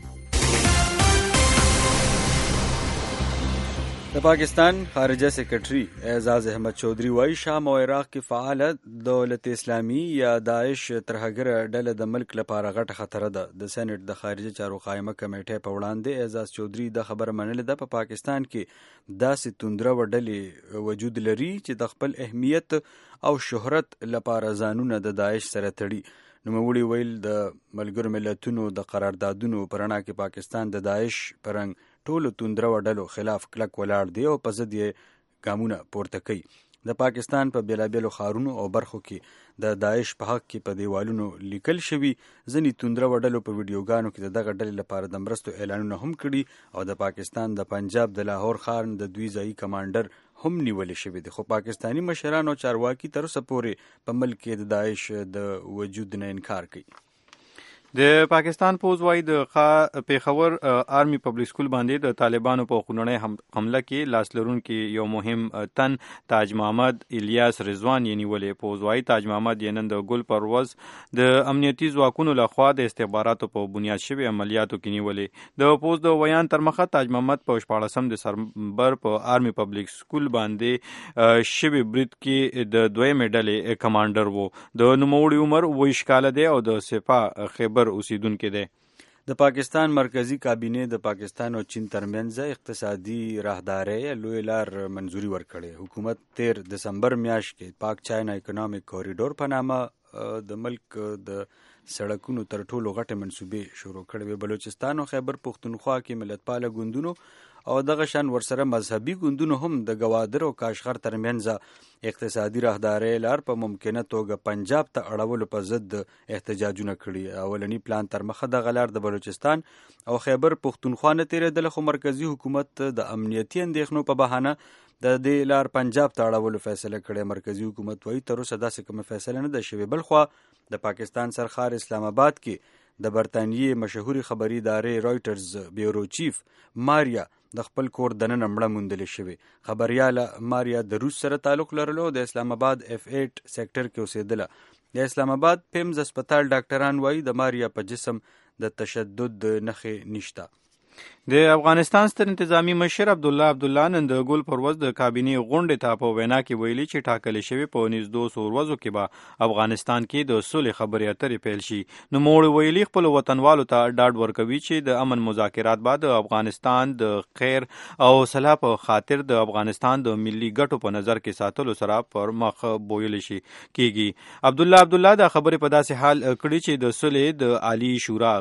د پاکستان خارجه سیکرټري اعزاز احمد چودھری وایي شام او عراق کې فعاله دولت اسلامي یا داعش ترهګره ډله د ملک لپاره غټه خطر ده. د سېنات د خارجه چارو قائمه کمیټې په وړاندې اعزاز چودھری د خبره منلې ده په پاکستان کې داسې توندره و ډلې وجود لري چې د خپل اهمیت او شهرت لپاره ځانونه د داعش سره تړي. نوموړي ویل د ملګرو ملتونو د قراردادونو په رڼا کې پاکستان د داعش پرنګ ټولو توندره وډلو خلاف کلک ولاړ دی او په ضد یې ګامونه پورته کوي. د پاکستان په بیلابیلو ښارونو او برخو کې د داعش په حق کې په دیوالونو لیکل شوي. ځینې توندره وډلو په ویډیوګانو کې د دغه ډلې لپاره د مرستو اعلانونه هم کړي او د پاکستان د پنجاب د لاهور ښار د دوی ځایي کمانډر هم نیولې شوی دی. خو پاکستانی مشران او چارواکي تر اوسه پورې په ملک کې د داعش د وجود نه انکار کوي. د پاکستان پوز وایي د پیښور آرمی پبلک سکول باندې د طالبانو په خونړۍ حمله کې لاس لرونکي یو مهم تن تاج محمد الیاس رضوان یې نیولې. پوز وایي تاج محمد یې نن د ګل پر ورځ د امنیتي ځواکونو لخوا د استخباراتو په بنیاد شوي عملیاتو کې نیولې. د پوز د ویان تر مخه تاج محمد په شپاړسم دسمبر په آرمی پبلک سکول باندې شوي برید کې د دویمې ډلې کمانډر و. د نوموړي عمر اوویشت کاله دی او د سپاه خیبر اوسیدونکو دی. د پاکستان مرکزی کابینه د پاکستان او چین ترمنځ اقتصادي راهدارۍ لوی لار منځوري ورکړې. حکومت تیر دسمبر میاشت کې پاک چاینا اکونومیک کوریډور په نامه د ملک د سړکونو تر ټولو غټه منصوبې شروع کړې. بلوچستان او خیبر پختونخوا کې ملتپاله ګوندونو او دغه شان ورسره مذهبي ګوندونو هم د ګوادر او کاشغر ترمنځ اقتصادي راهدارۍ لار په ممکنه توګه پنجاب ته اړولو په ضد احتجاجونه کړي. اولنی پلان تر مخه د غلار د بلوچستان او خیبر پختونخوا نه تیرېدل، خو مرکزی حکومت د امنیتي اندېښنو په بهانه د دې لار پنجاب ته اړولو فیصله کړې. مرکزی حکومت وایي تر اوسه داسې کومه فیصله نه ده شوې. بلخوا د پاکستان سرخار اسلام آباد کې د برطانیې مشهوري خبري ادارې رایټرز بیورو چیف ماریا د خپل کور دننه مړه موندل شوې. خبرياله ماریا د روس سره تعلق لرلو، د اسلام آباد اف ایټ سیکټر کې اوسېدله. د اسلام آباد پیمز هسپتال ډاکټران وایي د ماریا په جسم د تشدد نښې نشته. د افغانستان ستر انتظامی مشر عبدالله عبدالله نن د ګل پر ورځ د کابینې غونډې ته په وینا کې ویلي چې ټاکلې شوې په نږدې څو ورځو کې به افغانستان کې د صلح خبرې اترې پیل شي. نوموړي ویلي خپلو وطنوالو ته ډاډ ورکوي چې د امن مذاکرات به د افغانستان د خیر او صلاح په خاطر د افغانستان د ملي ګټو په نظر کې ساتلو سره پر مخ بویل شي کېږي. عبدالله عبدالله دا خبرې په داسې حال کړي چې د صلح د عالی شورا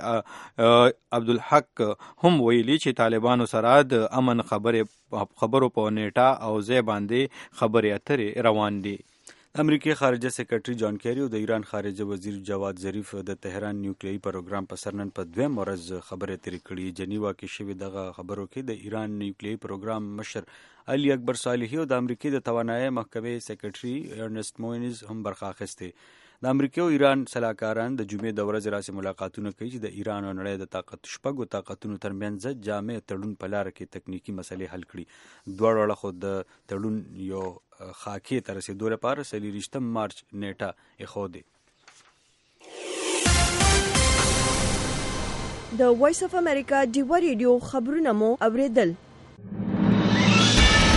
غړي عبدالحق هم ویلي چې طالبانو سره د امن خبرې خبرو په نیټه او ځای باندې خبرې اترې روان دي. امریکای خارجه سیکرټري جان کیری او د ایران خارجه وزیر جواد ظریف د تهران نیوکلیایي پروګرام په سر نن په دویم ورځ خبرې اترې کړي. جنیوا کې شوې دغه خبرو کې د ایران نیوکلیایي پروګرام مشر علي اکبر صالحي او د امریکای د توانایي محکمې سیکرټري ارنست موینز هم برخه اخیستې. د امریکا او ایران سلاکاران د جمعې د ورځې راسي ملاقاتونه کوي چې د ایران او نړۍ د طاقت شپږو طاقتونو ترمنځ جامع تړون په لار کې تکنیکی مسلې حل کړي. دواړه اړخو د تړون یو خاکې ته رسېدو لپاره څلېرویشتم مارچ نیټه ایښودې. د وایس اف امریکا ډیو ریډیو خبرونه مو اوریدل.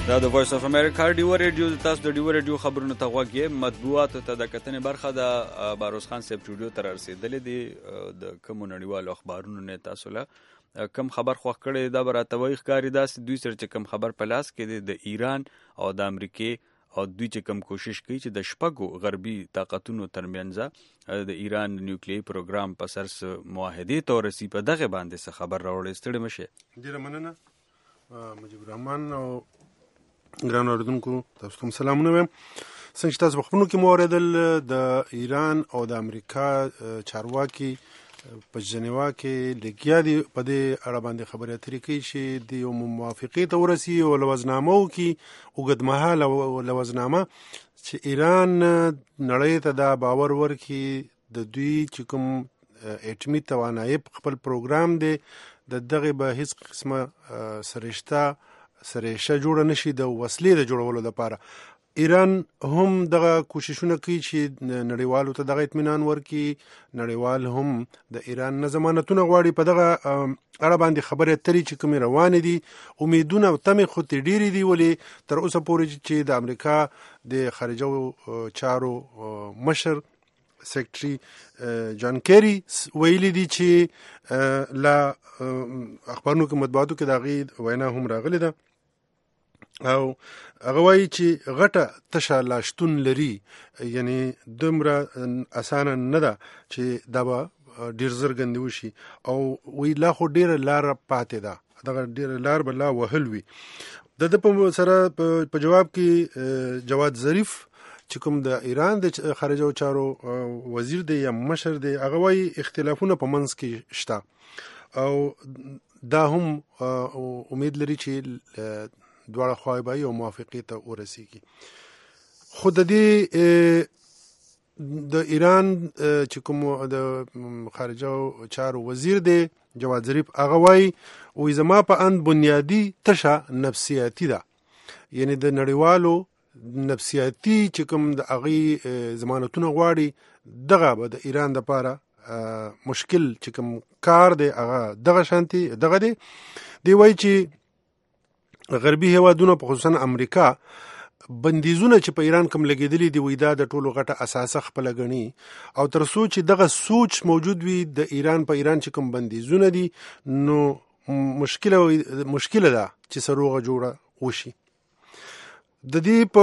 دا د وایس اف امریکا ډیو ریډیو تاسو د ډیو ریډیو خبرونو ته غوږی مطبوعات ته د کتنې برخه د باروس خان صاحب سټوډیو ته رسیدلې دي د کوم نړیوالو اخبارونو نه تاسو له کم خبر خوښ کړي دا براتوي ښکاری داس دوی سره چې کم خبر پلاس کې د ایران او د امریکای او دوی چې کم کوشش کوي چې د شپږو غربي طاقتونو ترمنځ د ایران نیوکلیري پروګرام په سر معاهدې ته ورسي په دغه باندې څه خبر راوړل ستړي مشه ډیره مننه مجيب الرحمن او ګران اوریدونکو تاسو ته سلامونه وایم. څنګه تاسو په خپلو کې مو اوریدل د ایران او د امریکا چارواکي په جنیوا کې لګیا دي په دې اړه باندې خبرې اترې کوي چې د یو موافقې ته ورسي او لوزنامو کې اوږدمهاله لوزنامه چې ایران نړۍ ته دا باور ورکړي د دوی چې کوم اټومي توانایي خپل پروګرام دی د دغه به هیڅ قسمه سرشته سرېشه جوړه نشي د وسلې د جوړولو لپاره. ایران هم دغه کوششونه کوي چې نړیوالو ته دغه اطمینان ورکړي، نړیوال هم د ایران نه ضمانتونه غواړي. په دغه اړه باندې خبرې اترې چې کومې روانې دي، امیدونه او تمې خو ترې ډېرې دي، ولې تر اوسه پورې چې د امریکا د خارجه چارو مشر سیکرټري جان کیری ویلي دي چې لا اخبارونو کې مطبوعاتو کې د هغې وینا هم راغلې ده او هغه وایي چې غټه تشه لا شتون لري، یعنی دومره اسانه نه ده چې دا به ډېر زر ګندې وشي او وی لا خو ډېره لاره پاتې ده، دغه ډېره لار به لا وهل وي. د ده په سره په جواب کې جواد ظریف چې کوم د ایران د خارجه چارو وزیر دی یا مشر دی، هغه وایي اختلافونه په منځ کې شته او دا هم امید لري چې دواړه خواوې به یو موافقې ته ورسیږي. خو د دې د ایران چې کوم د خارجه چارو وزیر دی جواد ظریف، هغه وایي وایي زما په اند بنیادی تشه نفسیاتي ده، یعنی د نړیوالو نفسیاتي چې کوم د هغې ضمانتونه غواړي دغه به د ایران دپاره مشکل چې کوم کار دی هغه دغه شانتي دغه دی. دی وایي چې غربي هیوادونه په خصوصا امریکا بندیزونه چې په ایران کوم لګېدلي دي وایي دا د ټولو غټه اساسه خپله ګڼي او تر څو چې دغه سوچ موجود وي د ایران په ایران چې کوم بندیزونه دي نو مشکله مشکله ده چې سروغه جوړه وشي. د دې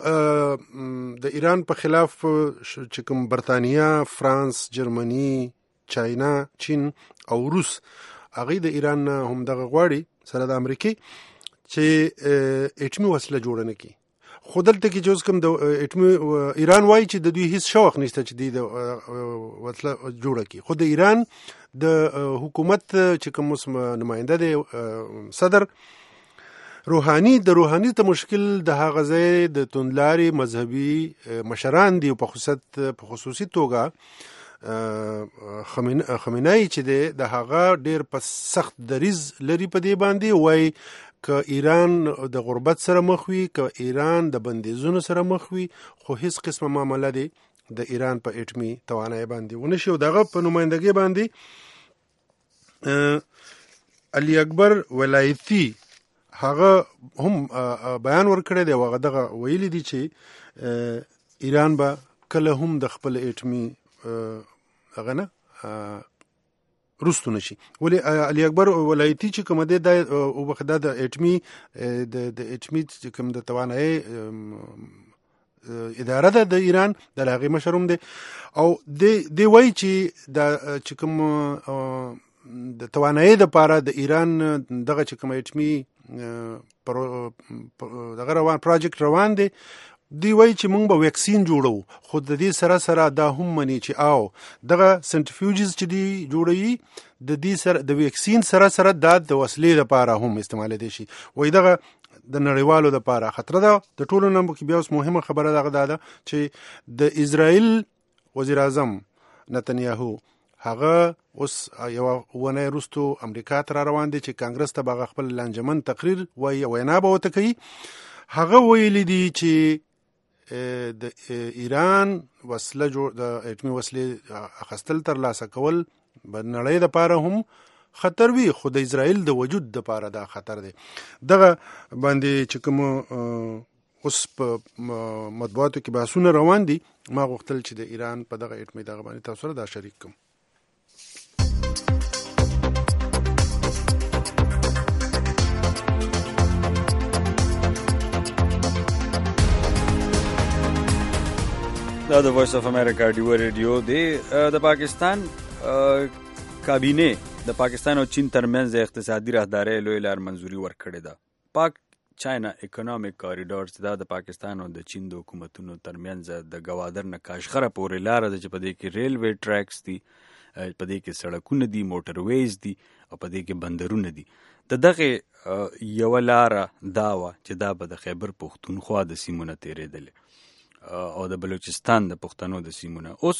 په د ایران په خلاف چې کوم برطانیا، فرانس، جرمني، چاینا، چین او روس هغې د ایران نه هم دغه غواړي سره د امریکې چې اټمي وسله جوړه نه کړي. خو دلته کې چې اوس کوم د اټمي ایران وایي چې د دوی هیڅ شوق نشته چې دوی د وسله جوړه کړي، خو د ایران د حکومت چې کوم اوس نماینده دی صدر روحانی، د روحانی ته مشکل د هغه ځای د توندلارې مذهبي مشران دي، په خصوصیت په خصوصي توګه خمینای چې دی د هغه ډېر په سخت دریځ لري په دې باندې. وایي که ایران د غربت سره مخ وي، که ایران د بندیزونو سره مخ وي، خو هیڅ قسمه معامله دی د ایران په اټمي توانایي باندې ونه شي. او دغه په نمایندګۍ باندې علي اکبر ولایتي هغه هم بیان ورکړی دی او هغه دغه ویلي دي چې ایران به کله هم د خپل اټمي هغه نه رستو نشي. ولی علي اکبر ولایتي چې کوم دی دا وبخدا د اټمي د اټمي چې کوم د توانایي اداره ده د ایران د هغې مشروم دی او دی وایي چې د چې کوم د توانایي دپاره د ایران دغه چې کوم اټمي دغه روان پروجیکټ روان دی. دی وایي چې موږ به ویکسین جوړو، خو د دې سره سره دا هم مني چې او دغه سنټریفیوجز چې دی جوړوي د دې سره د ویکسین سره سره دا د وسلې لپاره هم استعمالیدی شي. وایي دغه د نړیوالو لپاره خطر ده. د ټولو نه کې بیا اوس مهمه خبره دغه دا ده چې د اسرائیل وزیر اعظم نتنیاهو هغه اوس یو ونه وروستو امریکا ته را روان دی چې کانګرس ته به خپل لانجمن تقریر وایي وینا به ورته کوي. هغه ویلي دي چې د ایران وسله جوړ د اټمي وسلې اخیستل تر لاسه کول به نړۍ دپاره هم خطر وي، خو د اسرائیل د وجود د پاره دا خطر دی. دغه باندې چې کوم اوس په مطبوعاتو کې بحثونه روان دي، ما غوښتل چې د ایران په دغه اټمي دغه باندې تاسو سره دا شریک کوم. دا د وایس اف امریکا ډیو ریډیو دی. د پاکستان کابینه د پاکستان او چین ترمنځ د اقتصادي راهدارۍ لوی لار منځوري ورکړې ده. پاک چاینا اکونومیک کاریډور چې دا د پاکستان او د چین د حکومتونو ترمنځ د ګوادر نه کاشغره پورې لار ده چې په دې کې ریلوی ټریکس دي، په دې کې سړکونه دي، موټر ویز دي او په دې کې بندرونه دي. د دغه یوه لاره دا وه چې دا به د خیبر پښتونخوا د سیمونه تېرېدلې او د بلوچستان د پښتنو د سیمونه. اوس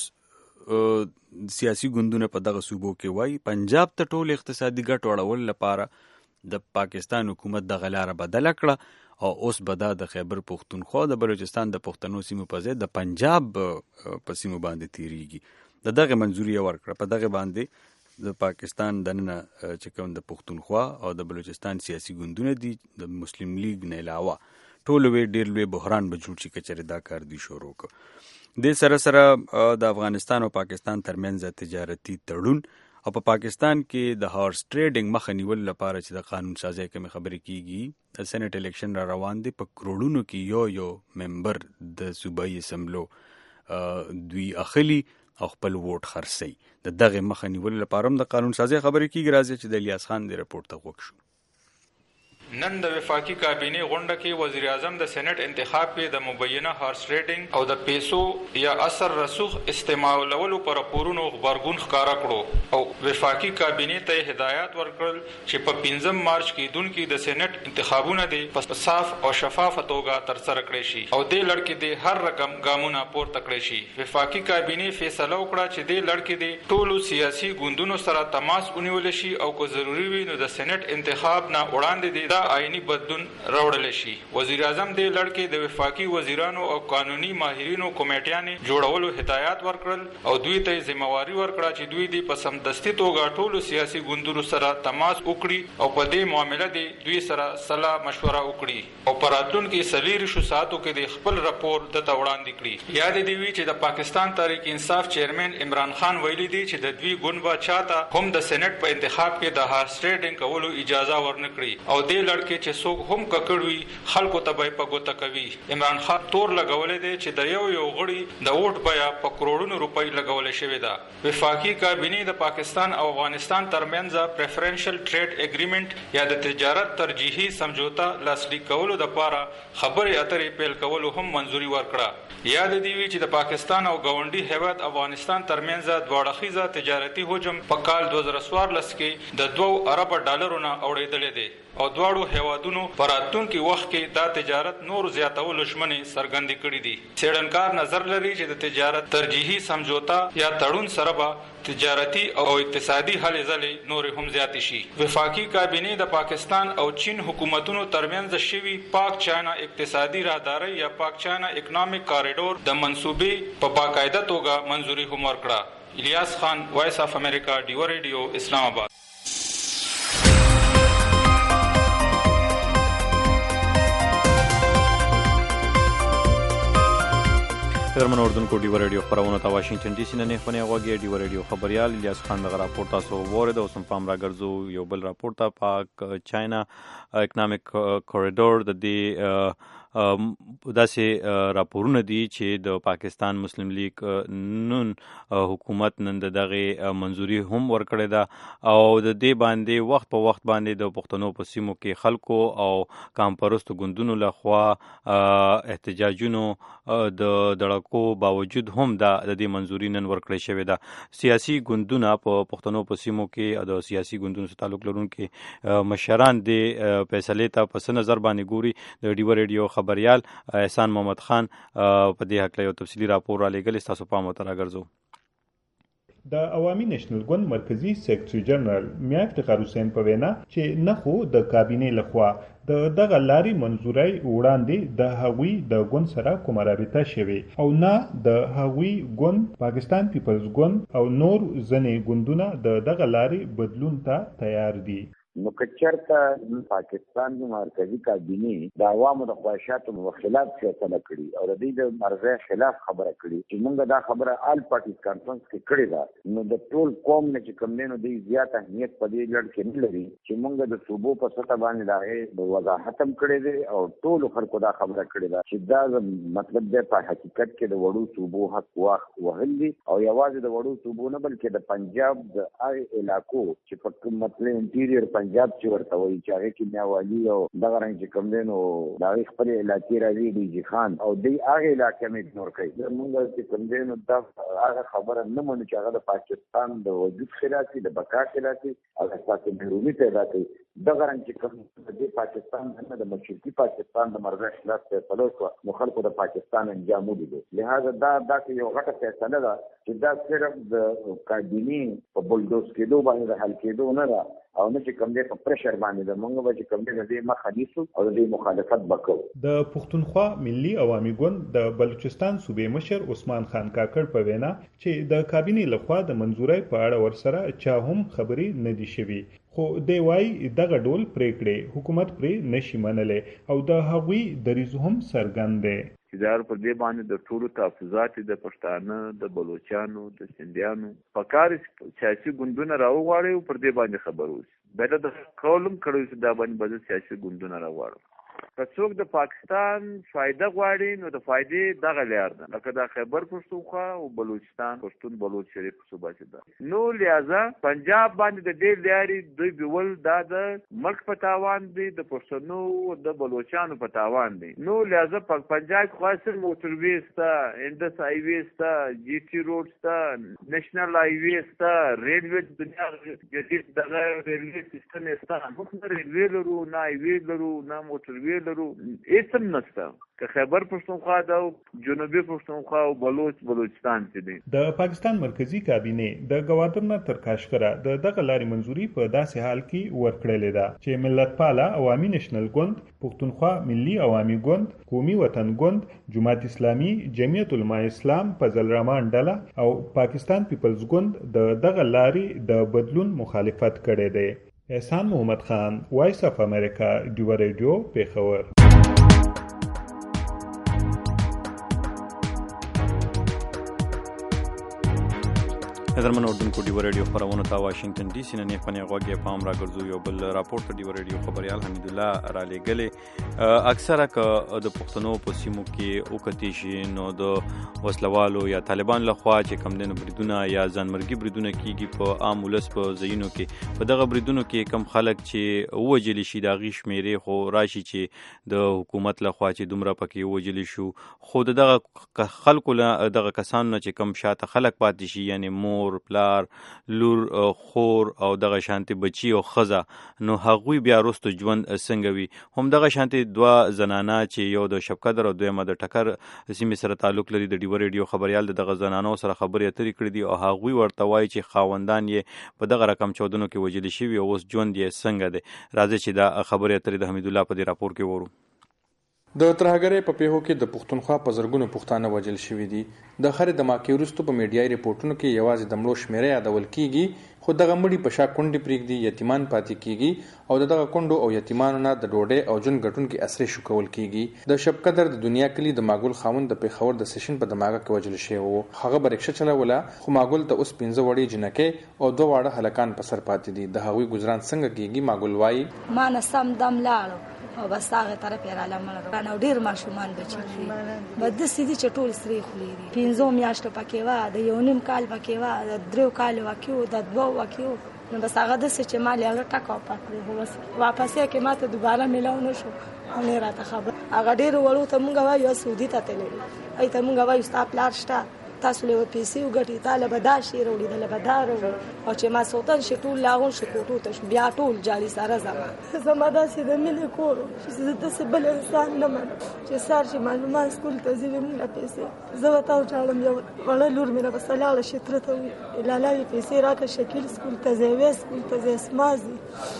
سیاسي ګوندونه په دغه صوبو کې وایي پنجاب ته ټول اقتصادي ګټ وړول لپاره د پاکستان حکومت دغه لاره بدله کړه او اوس به دا د خیبر پښتونخوا د بلوچستان د پښتنو سیمو په ځای د پنجاب په سیمو باندې تیریږي. د دغه منظوري ورکړه. په دغه باندې د پاکستان دننه چې کوم د پښتونخوا او د بلوچستان سیاسي ګوندونه دي د مسلم لیگ نه علاوه ټول وی ډیر لوی بحران به جوړ شي کچره دا کار دی شروع ک. د سره سره د افغانستان او پاکستان ترمنځ تجارتي تړون او په پاکستان کې د هارس ټریډینګ مخه نیول لپاره چې د قانون سازي کوم خبرې کیږي. د سېنات الیکشن را روان دي، په کروڑونو کې یو یو ممبر د صوبایي اسمبلو دوی اخلي او خپل ووټ خرڅي. د دغه مخه نیول لپاره هم د قانون سازي خبرې کیږي. راځي چې د الیاس خان د رپورت ته وښو. نن د وفاقي کابینې غونډه کې وزیر اعظم د سېنات انتخاب کې د مبینه هارس ریډینګ او د پیسو یا اثر رسوخ استعمالولو پر راپورونو خبرګون ښکارا کړو او وفاقي کابینې ته هدایت ورکړل چې په پنځم مارچ کې دونکو د سېنات انتخابونه دي په صاف او شفاف توګه ترسره کړي شي او د لړکې د هر رقم ګامونه پورته کړي شي. وفاقي کابینې فیصله وکړه چې د لړکې د ټولو سیاسي ګوندونو سره تماس ونیول شي او که ضروري وي نو د سېنات انتخاب نه وړاندې د آئینی بدلون راوړل شي. وزیر اعظم د لړکې د وفاقي وزیرانو او قانوني ماهرینو کمیټیانې جوړولو هدایت ورکړل او دوی ته ذمہواری ورکړه چې دوی د په سمدستي توګه ټولو سیاسي ګوندونو سره تماس وکړي او په دې معاملې د دوی سره صلاح مشوره وکړي او په راتلونکي څلور شو ساعتو کې د خپل راپور د وړاندې کړي. یاد دی وی چې د پاکستان تحریک انصاف چیرمن عمران خان ویلي دی چې د دوی ګوند با چاته هم د سېنات په انتخاب کې د هارس ټریډینګ کولو اجازه ورنکړي او د لړکې چې څوک هم ککړوي خلکو ته به په ګوته کوي. عمران خان تور لګولې دی چې د یو یو غړي د ووټ بیا په کروڑونو روپۍ لګولې شوې ده. وفاقي کابینې د پاکستان او افغانستان ترمنځ پریفرنشل ټریډ اګریمنت یا د تجارت ترجیحي سمجھوتا لاسلیک کولو لپاره خبرې اترې پیل کولو هم منځوري ورکړه. یاد دی وی چې د پاکستان او ګاونډي هیواد افغانستان ترمنځ دواړه تجارتي حجم په کال دوه زره څوارلس کې د دوه ارب ډالرو نه اوړېدلې دي او دواړو هیوادونو په راتلونکي وخت کې دا تجارت نور زیاتولو ژمنې څرګندې کړې دي. څېړنکار نظر لري چې د تجارت ترجیحي سمجھوتا یا تړون سره به تجارتي او اقتصادي هلې ځلې نور هم زیات شي. وفاقي کابینې د پاکستان او چین حکومتونو ترمنځ شوی پاک چاینا اقتصادي راهدارۍ یا پاک چاینا اکونومیک کاریډور د منصوبې په باقاعده توګه منځوري هم ورکړه. الیاس خان، وایس اف امریکا، ډیو ریډیو، اسلام آباد. خبرمن اردوونکو ډیو ریډیو خبرونه ته واشنگټن ډي سي نه خونی غوږی ډیو ریډیو خبريال الیاس خان دغه راپور تاسو وګورئ. د اوسم پام راګرځو یو بل راپور ته پاک چاینا اکونومیک کوریډور د دې داسې راپورونه دي چې د پاکستان مسلم لیگ نون حکومت نن دغه منځوري هم ورکړې ده او د دې باندې وخت په وخت باندې د پښتنو په سیمو کې خلکو او کامپرستو ګوندونو لخوا احتجاجونو د دړکو باوجود هم د دې منځوري نن ورکړې شوې ده. سیاسي ګوندونه په پښتنو په سیمو کې د سیاسي ګوندونو سره تعلق لرونکي مشران د فیصلې ته په نظر باندې ګوري. د ډیو ریډیو خبريال احسان محمد خان په دې حق له یو تفصیلی راپور را لېږلی، تاسو پام ورته راګرځو. د عوامي نېشنل ګوند مرکزی سیکریټري جنرال میا افتخار حسین په وینا چې نه خو د کابینې لخوا د دغه لارې منظوري وړاندې د هغوی د ګوند سره کومه رابطه شوي او نه د هغوی ګوند پاکستان پیپلز ګوند او نور ځینې ګوندونه د دغه لارې بدلون ته تیار دي. نو کچرته پاکستان د مرکزی کابینې د عوامو د خواهشاتو مخالف فیصله کړي او د دې د مرزه خلاف خبره کړي چې موږ دا خبره آل پارټیز کانفرنس کې کړې ده. نو د ټول قوم نه چې کوم نه دی زیات اهمیت په دې لړ کې نه لري چې موږ د صوبو په سطح باندې دا د وضاحت هم کړی دی او ټول خلکو دا خبره کړې ده چې دا مطلب دی په حقیقت کې د وړو صوبو حق واخ وهل دي او یوازې د وړو صوبو نه بلکې د پنجاب د هغه علاقو چې په مطلب انټیریور پنجاب چې ورته وایي چې هغه کې میاوالي او دغه رنګ چې کوم دی نو د هغې خپل علاقې راځي ډي جي خان او دوی هغې علاقې هم اګنور کوي. زمونږ چې کوم دی نو دا هغه خبره نه منو چې هغه د پاکستان د وجود خلاف دي د بقا خلاف دي هغه ستاسو محرومي پیدا کوي. دغه رنګ چې کوم دی پاکستان نه د مشرقي پاکستان د مرزه خلاف فیصله وشوه نو خلکو د پاکستان انجام ولیدو. لهذا دا دا یو غټه فیصله ده چې دا صرف د کابینې په بلډوز کېدو باندې د حل کېدو نه ده او نه چې کوم دی په پرشر باندې د مونږ به چې کوم دی د دې مخه نیسو او د دې مخالفت به کوو. د پښتونخوا ملي عوامي ګوند د بلوچستان صوبې مشر عثمان خان کاکړ په وینا چې د کابینې لخوا د منظورۍ په اړه ورسره چا هم خبرې نه دي شوي خو دی وايي دغه ډول پریکړې حکومت پرې نشي منلی او د هغوی دریځ هم څرګند دی. چې پر دې باندې د ټولو تحفظات د پښتانه د بلوچانو د سندیانو په کار سیاسي ګوندونه راوغواړي او پر دې باندې خبر اوسي. بل د کولم کړو چې دا باندې بدل سیاسي ګوندونه راوغواړي. که څوک د پاکستان فائدہ غواړي نو د فائدې دغه لار ده لکه د خیبر پښتونخوا او بلوچستان پښتون بلوچ شریف صوبه چې ده. نو لہذا پنجاب باندې د ډېر لارې دوی بیول دا د ملک په تاوان دی د پښتنو او د بلوچانو په تاوان دی. نو لہذا پنجاب خاصه موټر وی ستا انډس های وی ستا جی ټي روډ ستا نېشنل های وی ستا ریلوی دنیا جدید دغه ریلوی سیستم ستا موږ ریلوی لرو نه های وی لرو نه موټر وی لرو هیڅ هم نشته. که خیبر پښتونخوا دا جنوبي پښتونخوا او بلوچ بلوچستان چې دی. د پاکستان مرکزی کابینې د ګوادرنر تر کاشکره د دغه لارې منظوري په داسې حال کې ورکړلې ده چې ملت پاله عوامي نېشنل ګوند، پښتونخوا ملي عوامي ګوند، قومي وطن ګوند، جماعت اسلامي، جمعیت علماء اسلام، فضل الرحمن ډله او پاکستان پیپلز ګوند د دغه لارې د بدلون مخالفت کړی دی. احسان محمد خان، وایس اف امریکا، ډیو ریډیو، پیښور. قدرمن اردوونکو ډیو ریډیو خبرونه ته واشنگټن ډي سي نه پنې غوږی پام راګرځو یو بل راپورټ ډیو ریډیو خبريال حمید الله را لګلې اکثره ک د پښتنو په سیمو کې او کتی شي نو د وسلوالو یا طالبان لخوا چې کم دنه بریدونه یا ځانمرګي بریدونه کیږي په عام ولس په زینو کې په دغه بریدونو کې کم خلک چې وجل شي د غیش میرې خو راشي چې د حکومت لخوا چې دومره پکې وجل شو خو دغه خلکو له دغه کسانو چې کم شاته خلک پاتې شي یعنی مو پلار لور خور او دغه شانتي بچي او خزه نو هغوی بیا وروسته ژوند څنګه وي. هم دغه شانتي دوه زنانه چې یو د شبقدر او دویمه د ټکر سیمې سره تعلق لري د ډیو ریډیو خبريال دغه زنانو سره خبرې اترې کړې دي او هغوی ورته وایي چې خاوندان یې په دغه رقم چودنو کې وجل شوي او اوس ژوند یې څنګه دی. راځي چې دا خبرې اترې د حمید الله په دې راپور کې ورو. د ترهګرۍ په پیښو کې د پښتونخوا په زرګونو پښتانه وژل شوي دي. د خرې د ماکې وروسته په میډیایي ریپورټونو کې یوازې د مړو شمېره یادول کیږي خو دغه مړي په شا کونډې پرېږدي، یتیمان پاتې کیږي او د دغه کونډو او یتیمانو نه د ډوډۍ او جون ګټونکي اسرې شوکول کیږي. د شبقدر د دنیا کلی د ماګول خاوند د پیښور د سیشن په دماغه کې وژل شوی و. هغه به رکشه چلوله خو ماګول ته اوس پنځه وړې جنکۍ او دوه واړه هلکان په سر پاتې دي. د هغوی ګزاران څنګه کیږي؟ ماګول وایي ما نه سم دم لاړو او بس هغه طرف یې رااله مړ نو ډېر ماشومان بچي دي بد دي چې ټول سری خولي دي. پنځو میاشتو پکې وا د یو نیم کال پکې وا د درو کال وکیو د دوه وکیو نو بس هغه د څه چې مال یې ټکاو پکړو بس واپس یې کې ماته دوباره ملاو نشو او نه راته خبر هغه ډېر وړو ته مونږ وایو سعودي ته تللی ای ته مونږ وایو ستا پلار شته تاسو له پیسې وګټي طالب دا شي وروړي د لبدار او چې ما سوتن شي ټول لاغون شي کوټو ته بیا ټول جالي سره زما زما دا سي د ملي کور چې زه د سبل انسان نه من چې سار شي معلومات سکول ته زیوم نه پیسې زه وتاو چاړم یو وړ لور مې را وسلاله شترته لاله پیسې راکه شکل سکول ته زیوي سکول ته زې اسمازي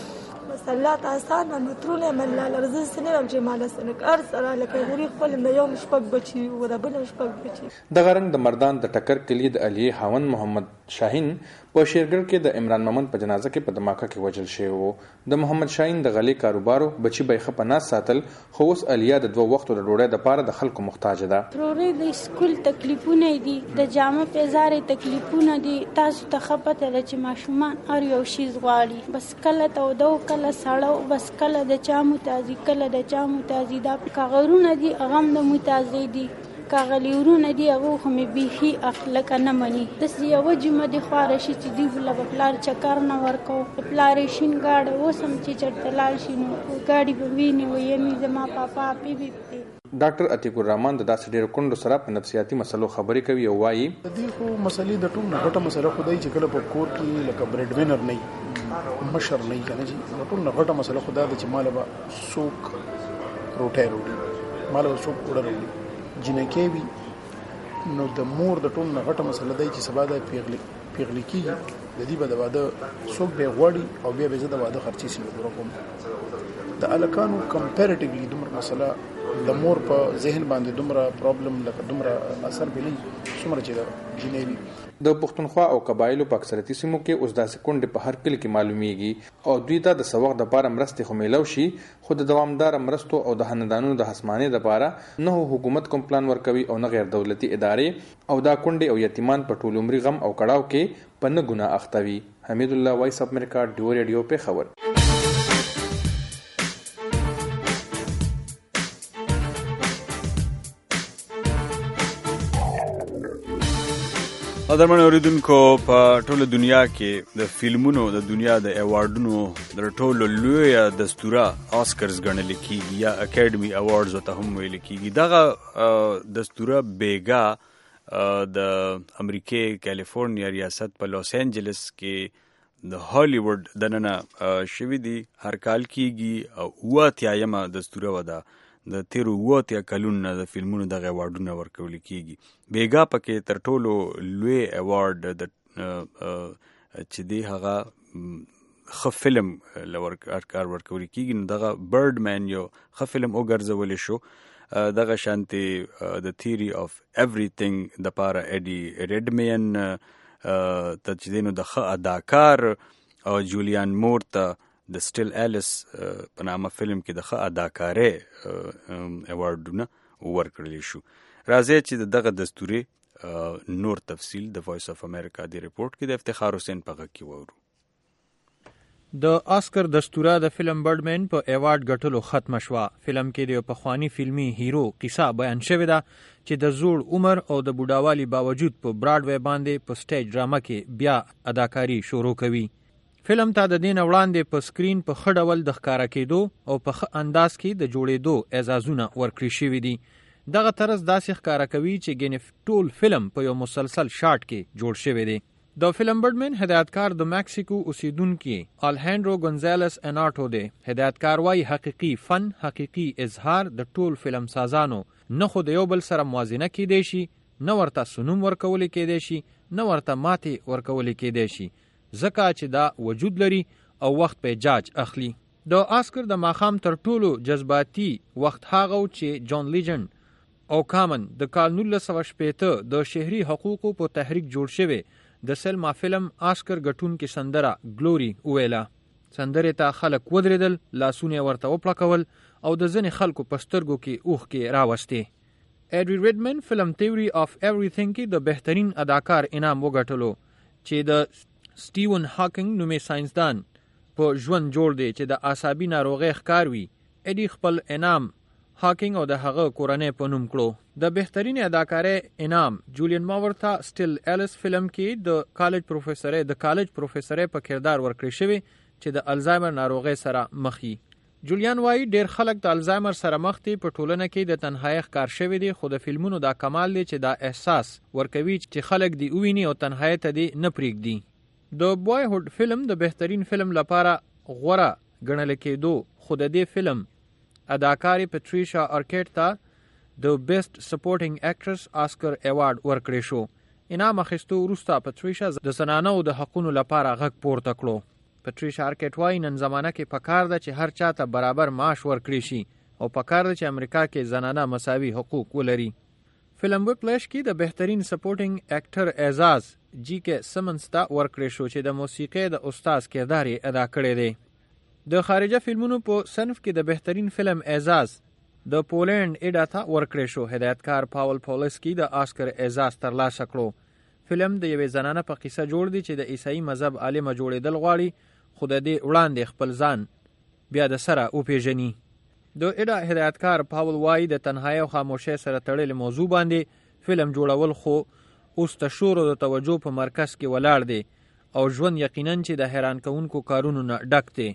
مسلات آسان مترونه من لا لرزه سنم چې مال سنک ار سره لکه غوري خپل د یو مشپک بچي و د بل مشپک بچي د غرنګ د مردان د ټکر کلید علي حاون محمد شاهین په شیرګل کې د عمران محمد په جنازه کې په دماکه کې وجل شوی وو. د محمد شاهین د غلي کاروبارو بچي بیخه په ناس ساتل خو اوس علیا د دوه وختو د ډوډۍ د پاره د خلکو محتاج ده. پرورې د سکول تکلیفونه دي د جامه پیزارې تکلیفونه دي تاسو ته خپته ده چې ماشومان هر یو شی غواړي بس کله ته دو کله ساړو بس کله د چا متازي کله د چا متازي دا کاغورونه دي غم د متازي دي کاغلیورونه دی هغه خو مې بیخي اخلاق نه مني د یو جمعه د خواره شي چې دی بل بلار چکر نه ورکو پلار شین گاډ وسم چې چرته لال شي نو گاډي به ویني وي مې زما پاپا پی بي ډاکټر عتیق الرحمن د داسې ډېر کندو سره په نفسیاتي مسلو خبرې کوي او وایي د خو مسلې د ټول نه غټه مسله خدای چې کله په کور کې لکه بریډ وینر نه مشر نه کنه جی ټول نه غټه مسله خدای د چې مال به سوق روټه وروړي مال به سوق وړي جنکه وی نو د مور د ټول نه غټه مسله دی چې سبا د پیغلی پیغلی کیږي د دې بده واده څوک به غوړي او بیا به زده واده خرچي سي ورکوم د الکانو کمپیریټیولی دومره مسله د مور په ذهن باندې دومره پرابلم لکه دومره اثر به نه څومره چې د جنېوي د پښتونخوا او قبایلو په اکثریتي سیمو کې اوس داسې کونډې په هر کلی کې معلومیږي او دوی ته د سوق د پاره مرستې خو میلو شي خو د دوامدار مرستو او د خاندانونو د حسمانه د پاره نه حکومت کوم پلان ورکوي او نه غیر دولتي ادارې او دا کونډې او یتیمان په ټول عمر غم او کړهو کې په نه ګناه اختوي. حمید الله وایس اف امریکا ډیو ریډیو په خبر. قدرمن اوریدونکو په ټوله دنیا کې د فلمونو د دنیا د ایوارډونو د ټولو لوی دستوره آسکرز ګڼل کیږي یا اکیډمي ایوارډز ته هم ویل کیږي. دغه دستوره بیګا د امریکای کالیفورنیا ریاست په لوس انجلس کې د هالیوډ دننه شوی دی هر کال کیږي او واتیایم دستوره ودا د تیرو واتیا کلونو د فلمونو دغه ایوارډونه ورکول کیږي. بیګا پکې تر ټولو لوی ایوارډ د چې دی هغه خ فلم لور کار ورکول کیږي نو دغه برډ مین یو خ فلم وګرځول شو. دغه شانتي د تھیری اف ایوریثینګ د پاره ایډي ریډمین ته چې دینو د خ اداکار او جولیان مور ته د سټیل الیس په نامه فلم کې د ښه اداکارۍ ایوارډونه ورکړل شو. راځي چې دغه دستوري نور تفصیل د وایس اف امریکا دی ریپورت کې د افتخار حسین په غږ کې وورو. د آسکر دستوره د فلم برډمن په ایوارډ ګټلو ختم شوه. فلم کې د پخوانی فلمي هیرو قصه بیان شوې ده چې د زوړ عمر او د بوډاوالي باوجود په براډوي باندې په سټیج ډرامه کې بیا اداکاری شروع کوي. فلم ته د دین وړاندې په سکرین په خډول د ښکارا کېدو او په ښه انداز کې د جوړېدو اعزازونه ورکړي شوي دي. دغه طرز داسې ښکارا کوي چې ګینې ټول فلم په یو مسلسل شاټ کې جوړ شوی دی. د فلم برډمن هدایتکار د میکسیکو اوسیدونکي الهاندرو ګونزالس اناټو دی. هدایتکار وايي حقيقي فن حقيقي اظهار د ټول فلم سازانو نه خو د یو بل سره موازنه کېدی شي نه ورته سنوم ورکول کېدی شي نه ورته ماتې ورکول کېدی شي ځکه چې دا وجود لري او وخت په جاج اخلي. د آسکر د ماخام تر ټولو جذباتي وخت هغه چې جون لیجند او کامن د کال نولس سوه شپېته د شهري حقوقو په تحریک جوړ شوی د سلما فلم آسکر ګټونکي سندره ګلوري ویلا. سندرې ته خلک ودرېدل لاسونه ورته وپړکول او د ځینې خلکو په سترګو کې اوښکې راوستې. ایډي ریډمن فلم تھیوري اف ایوریثینګ کې د بهترین اداکار انعام وګټلو چې د سټیون هاکینګ نومې ساينسدان په ژوند جوړ دی چې د اعصابي ناروغۍ ښکار وي. ایډي خپل انعام هاکینګ او د هغه کورنۍ په نوم کړو. د بهترین اداکارۍ انعام جولین ماور ته سټیل الیس فلم کې د کالج پروفیسورې د کالج پروفیسورې په کردار ورکړی شوی چې د الزایمر ناروغۍ سره مخ وي. جولیان وایي ډیر خلک د الزایمر سره مخ دي، په ټولنه کې د تنهایی ښکار شوی دی، خو د فلمونو دا کمال دی چې دا احساس ورکوي چې خلک دی وویني او تنهایی ته دی نه پرېږدي. د بوای هوډ فلم د بهترین فلم لپاره غوره ګڼل کېدو، خو د دې فلم اداکارې پټریشا ارکیټ ته د بیسټ سپورټینګ اکټرس آسکر ایوارډ ورکړی شو. انعام اخیستو وروسته پټریشا د زنانو د حقونو لپاره غږ پورته کړو. پټریشا ارکیټ وایي نن زمانه کې پکار ده چې هر چاته برابر معاش ورکړي شي او پکار ده چې امریکا کې زنانه مساوي حقوق ولري. فلم وکلش کې د بهترین سپورټینګ اکټر اعزاز جی کې سمنز ته ورکړی شو چې د موسیقۍ د استاد کردار یې ادا کړی دی. د خارجه فلمونو په صنف کې د بهترین فلم اعزاز د پولند ایډا ته ورکړی شو. هدایتکار پاول پولسکی د آسکر اعزاز ترلاسه کړو. فلم د یوې زنانه په قصه جوړ دی چې د عیسائی مذهب عالمه جوړېدل غواړي، خو د دې وړاندې خپل ځان بیا د سره وپیژني. د ایډا هدایتکار پاول وایي د تنهایی او خاموشۍ سره تړلې موضوع باندې فلم جوړول خو اوس د شور او د توجه په مرکز کې ولاړ دی او ژوند یقینا چې د حیران کوونکو کارونو نه ډک دی.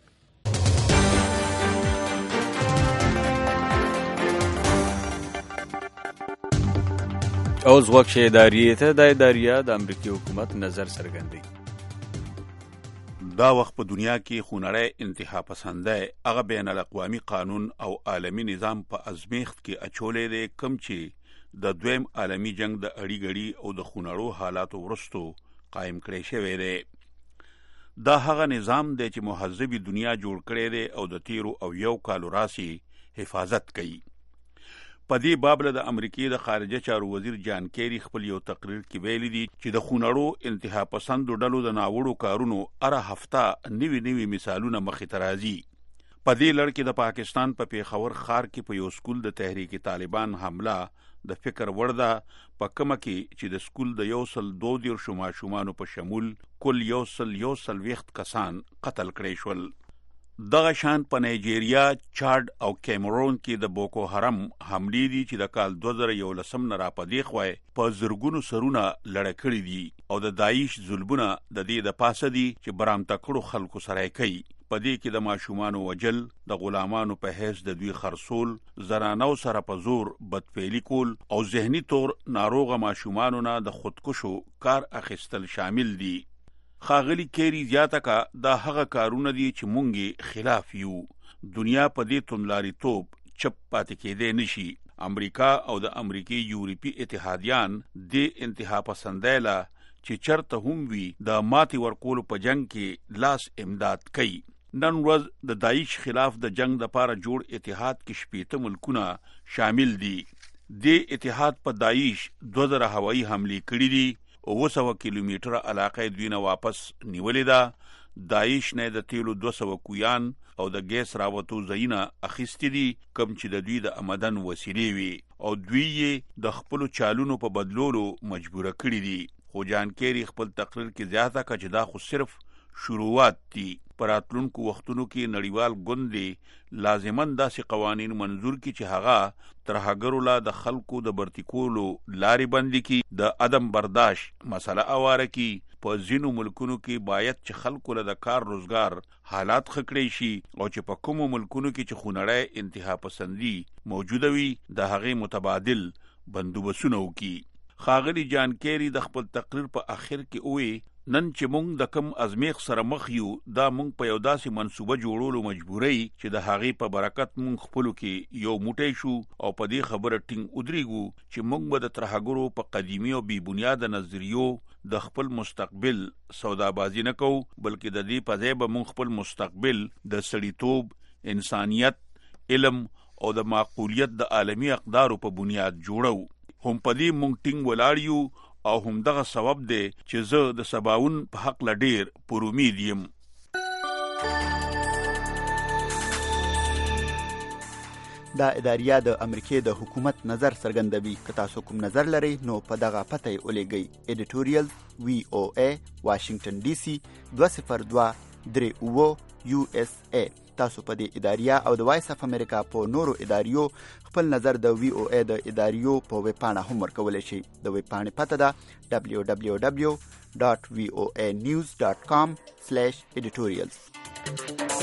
اوس وخت اداریه ته د اداریه د امریکای حکومت نظر څرګندوي. دا وخت په دنیا کې خونړی انتها پسنده هغه بین الاقوامي قانون او عالمی نظام په ازمیخت کې اچولې دی، کم چې د دویم عالمی جنگ د اړی غړي او د خونړو حالاتو ورستو قائم کړی شوی دی. دا هغه نظام دی چې مهذبی دنیا جوړ کړی دی او د تیرو او یو کالو راسي حفاظت کوي. په دې بابله د امریکای د خارجه چارو وزیر جان کیری خپل یو تقریر کې ویلي دي چې د خونړو انتها پسندو ډلو د ناوړو کارونو اره هفته نوي نوي مثالونه مخې ته راځي. په دې لړ کې د پاکستان په پیښور ښار کې په یو سکول د تحریک طالبان حمله د فکر وړ ده، په کومه کې چې د سکول د یو سل دو دیرشو ماشومانو په شمول کل یو سل یو څلوېښت کسان قتل کړی شول. دغه شان په نایجیریا، چاډ او کیمرون کې د بوکو حرم حملې دي چې د کال دوه زره یولسم نه راپدې خوای په زرګونو سرونه لړه کړي دي او د داعش ظلمونه د دې د پاسه دي چې برامته کړو خلکو سره کوي. په دې کې د ماشومانو وجل، د غلامانو په حیث د دوی خرصول، زنانو سره په زور بدفعلی کول او ذهني طور ناروغه ماشومانو نه د خودکشو کار اخیستل شامل دي. خاغلی کیری زیاته کا دا هغه کارونه دي چې مونږه خلاف یو. دنیا په دې توندلاري توپ چپ پاتې کېدې نشي. امریکا او د امریکای یورپی اتحادیان د انتها پسندایله چې چرته هم وي د ماتي ورکول په جنگ کې لاس امداد کوي. نن ورځ د داعش خلاف د جنگ د پاره جوړ اتحاد کې شپېته ملکونه شامل دي. د اتحاد په داعش دوه زره هوایي حملې کړې دي او سو کیلومتره علاقه دوی نه واپس نیولې ده. داعش نه د تیلو دو سو کویان او د ګیس راوتو زینا اخیستی دي کم چې د دوی د آمدن وسیلې وي او دوی یې د خپل چالونو په بدلولو مجبور کړی دي. خو جان کیری خپل تقریر کې زیاته کړه چې دا خو صرف شروعات دي. پراتلونکو وختونو کې نړیوال ګوندې لازمن داسې قوانین منظور کی چې هغه ترهګرو لا د خلکو د برتکولو لارې بندي کی، د عدم برداشت مسله اواره کی. په ځینو ملکونو کې باید چې خلکو له د کار روزګار حالات خکړې شي او چې په کومو ملکونو کې چې خونړی انتها پسندي موجوده وي د هغې متبادل بندوبستونه وکړي. خاغلی جان کیری د خپل تقریر په اخر کې ووی نن چې مونږ د کم ازمیخ سره مخ یو، دا مونږ په یو داسې منصوبه جوړولو مجبورۍ چې د هغې په برکت مونږ خپلو کې یو موټی شو او په دې خبره ټینګ ودرېږو چې مونږ به د ترهګرو په قدیمي او بی بنیاده نظریو د خپل مستقبل سودابازي نه کوو، بلکې د دې په ځای به مونږ خپل مستقبل د سړیتوب، انسانیت، علم او د معقولیت د عالمي اقدارو په بنیاد جوړو. هم په دې مونږ ټینګ ولاړ یو او هم دغه سبب دی چې زه د سباون په حق لډیر پر امید یم. دا اداریه د امریکای د حکومت نظر څرګندوي. که تاسو کوم نظر لرئ نو په دغه پته یې ولېږئ. ایډیټوریال وی او ای واشنگټن ډي سي دوه صفر دوه درې اووه یو اس ای. تاسو په دې اداریه او د وایس اف امریکا په نورو اداریو خپل نظر د وی او ای د اداریو په ویب پاڼه هم ورکولی شئ. د ویب پاڼې پته ده دبلیو دبلیو دبلیو ډاټ وی او ای نیوز ډاټ کام سلیش ایډیټوریلز.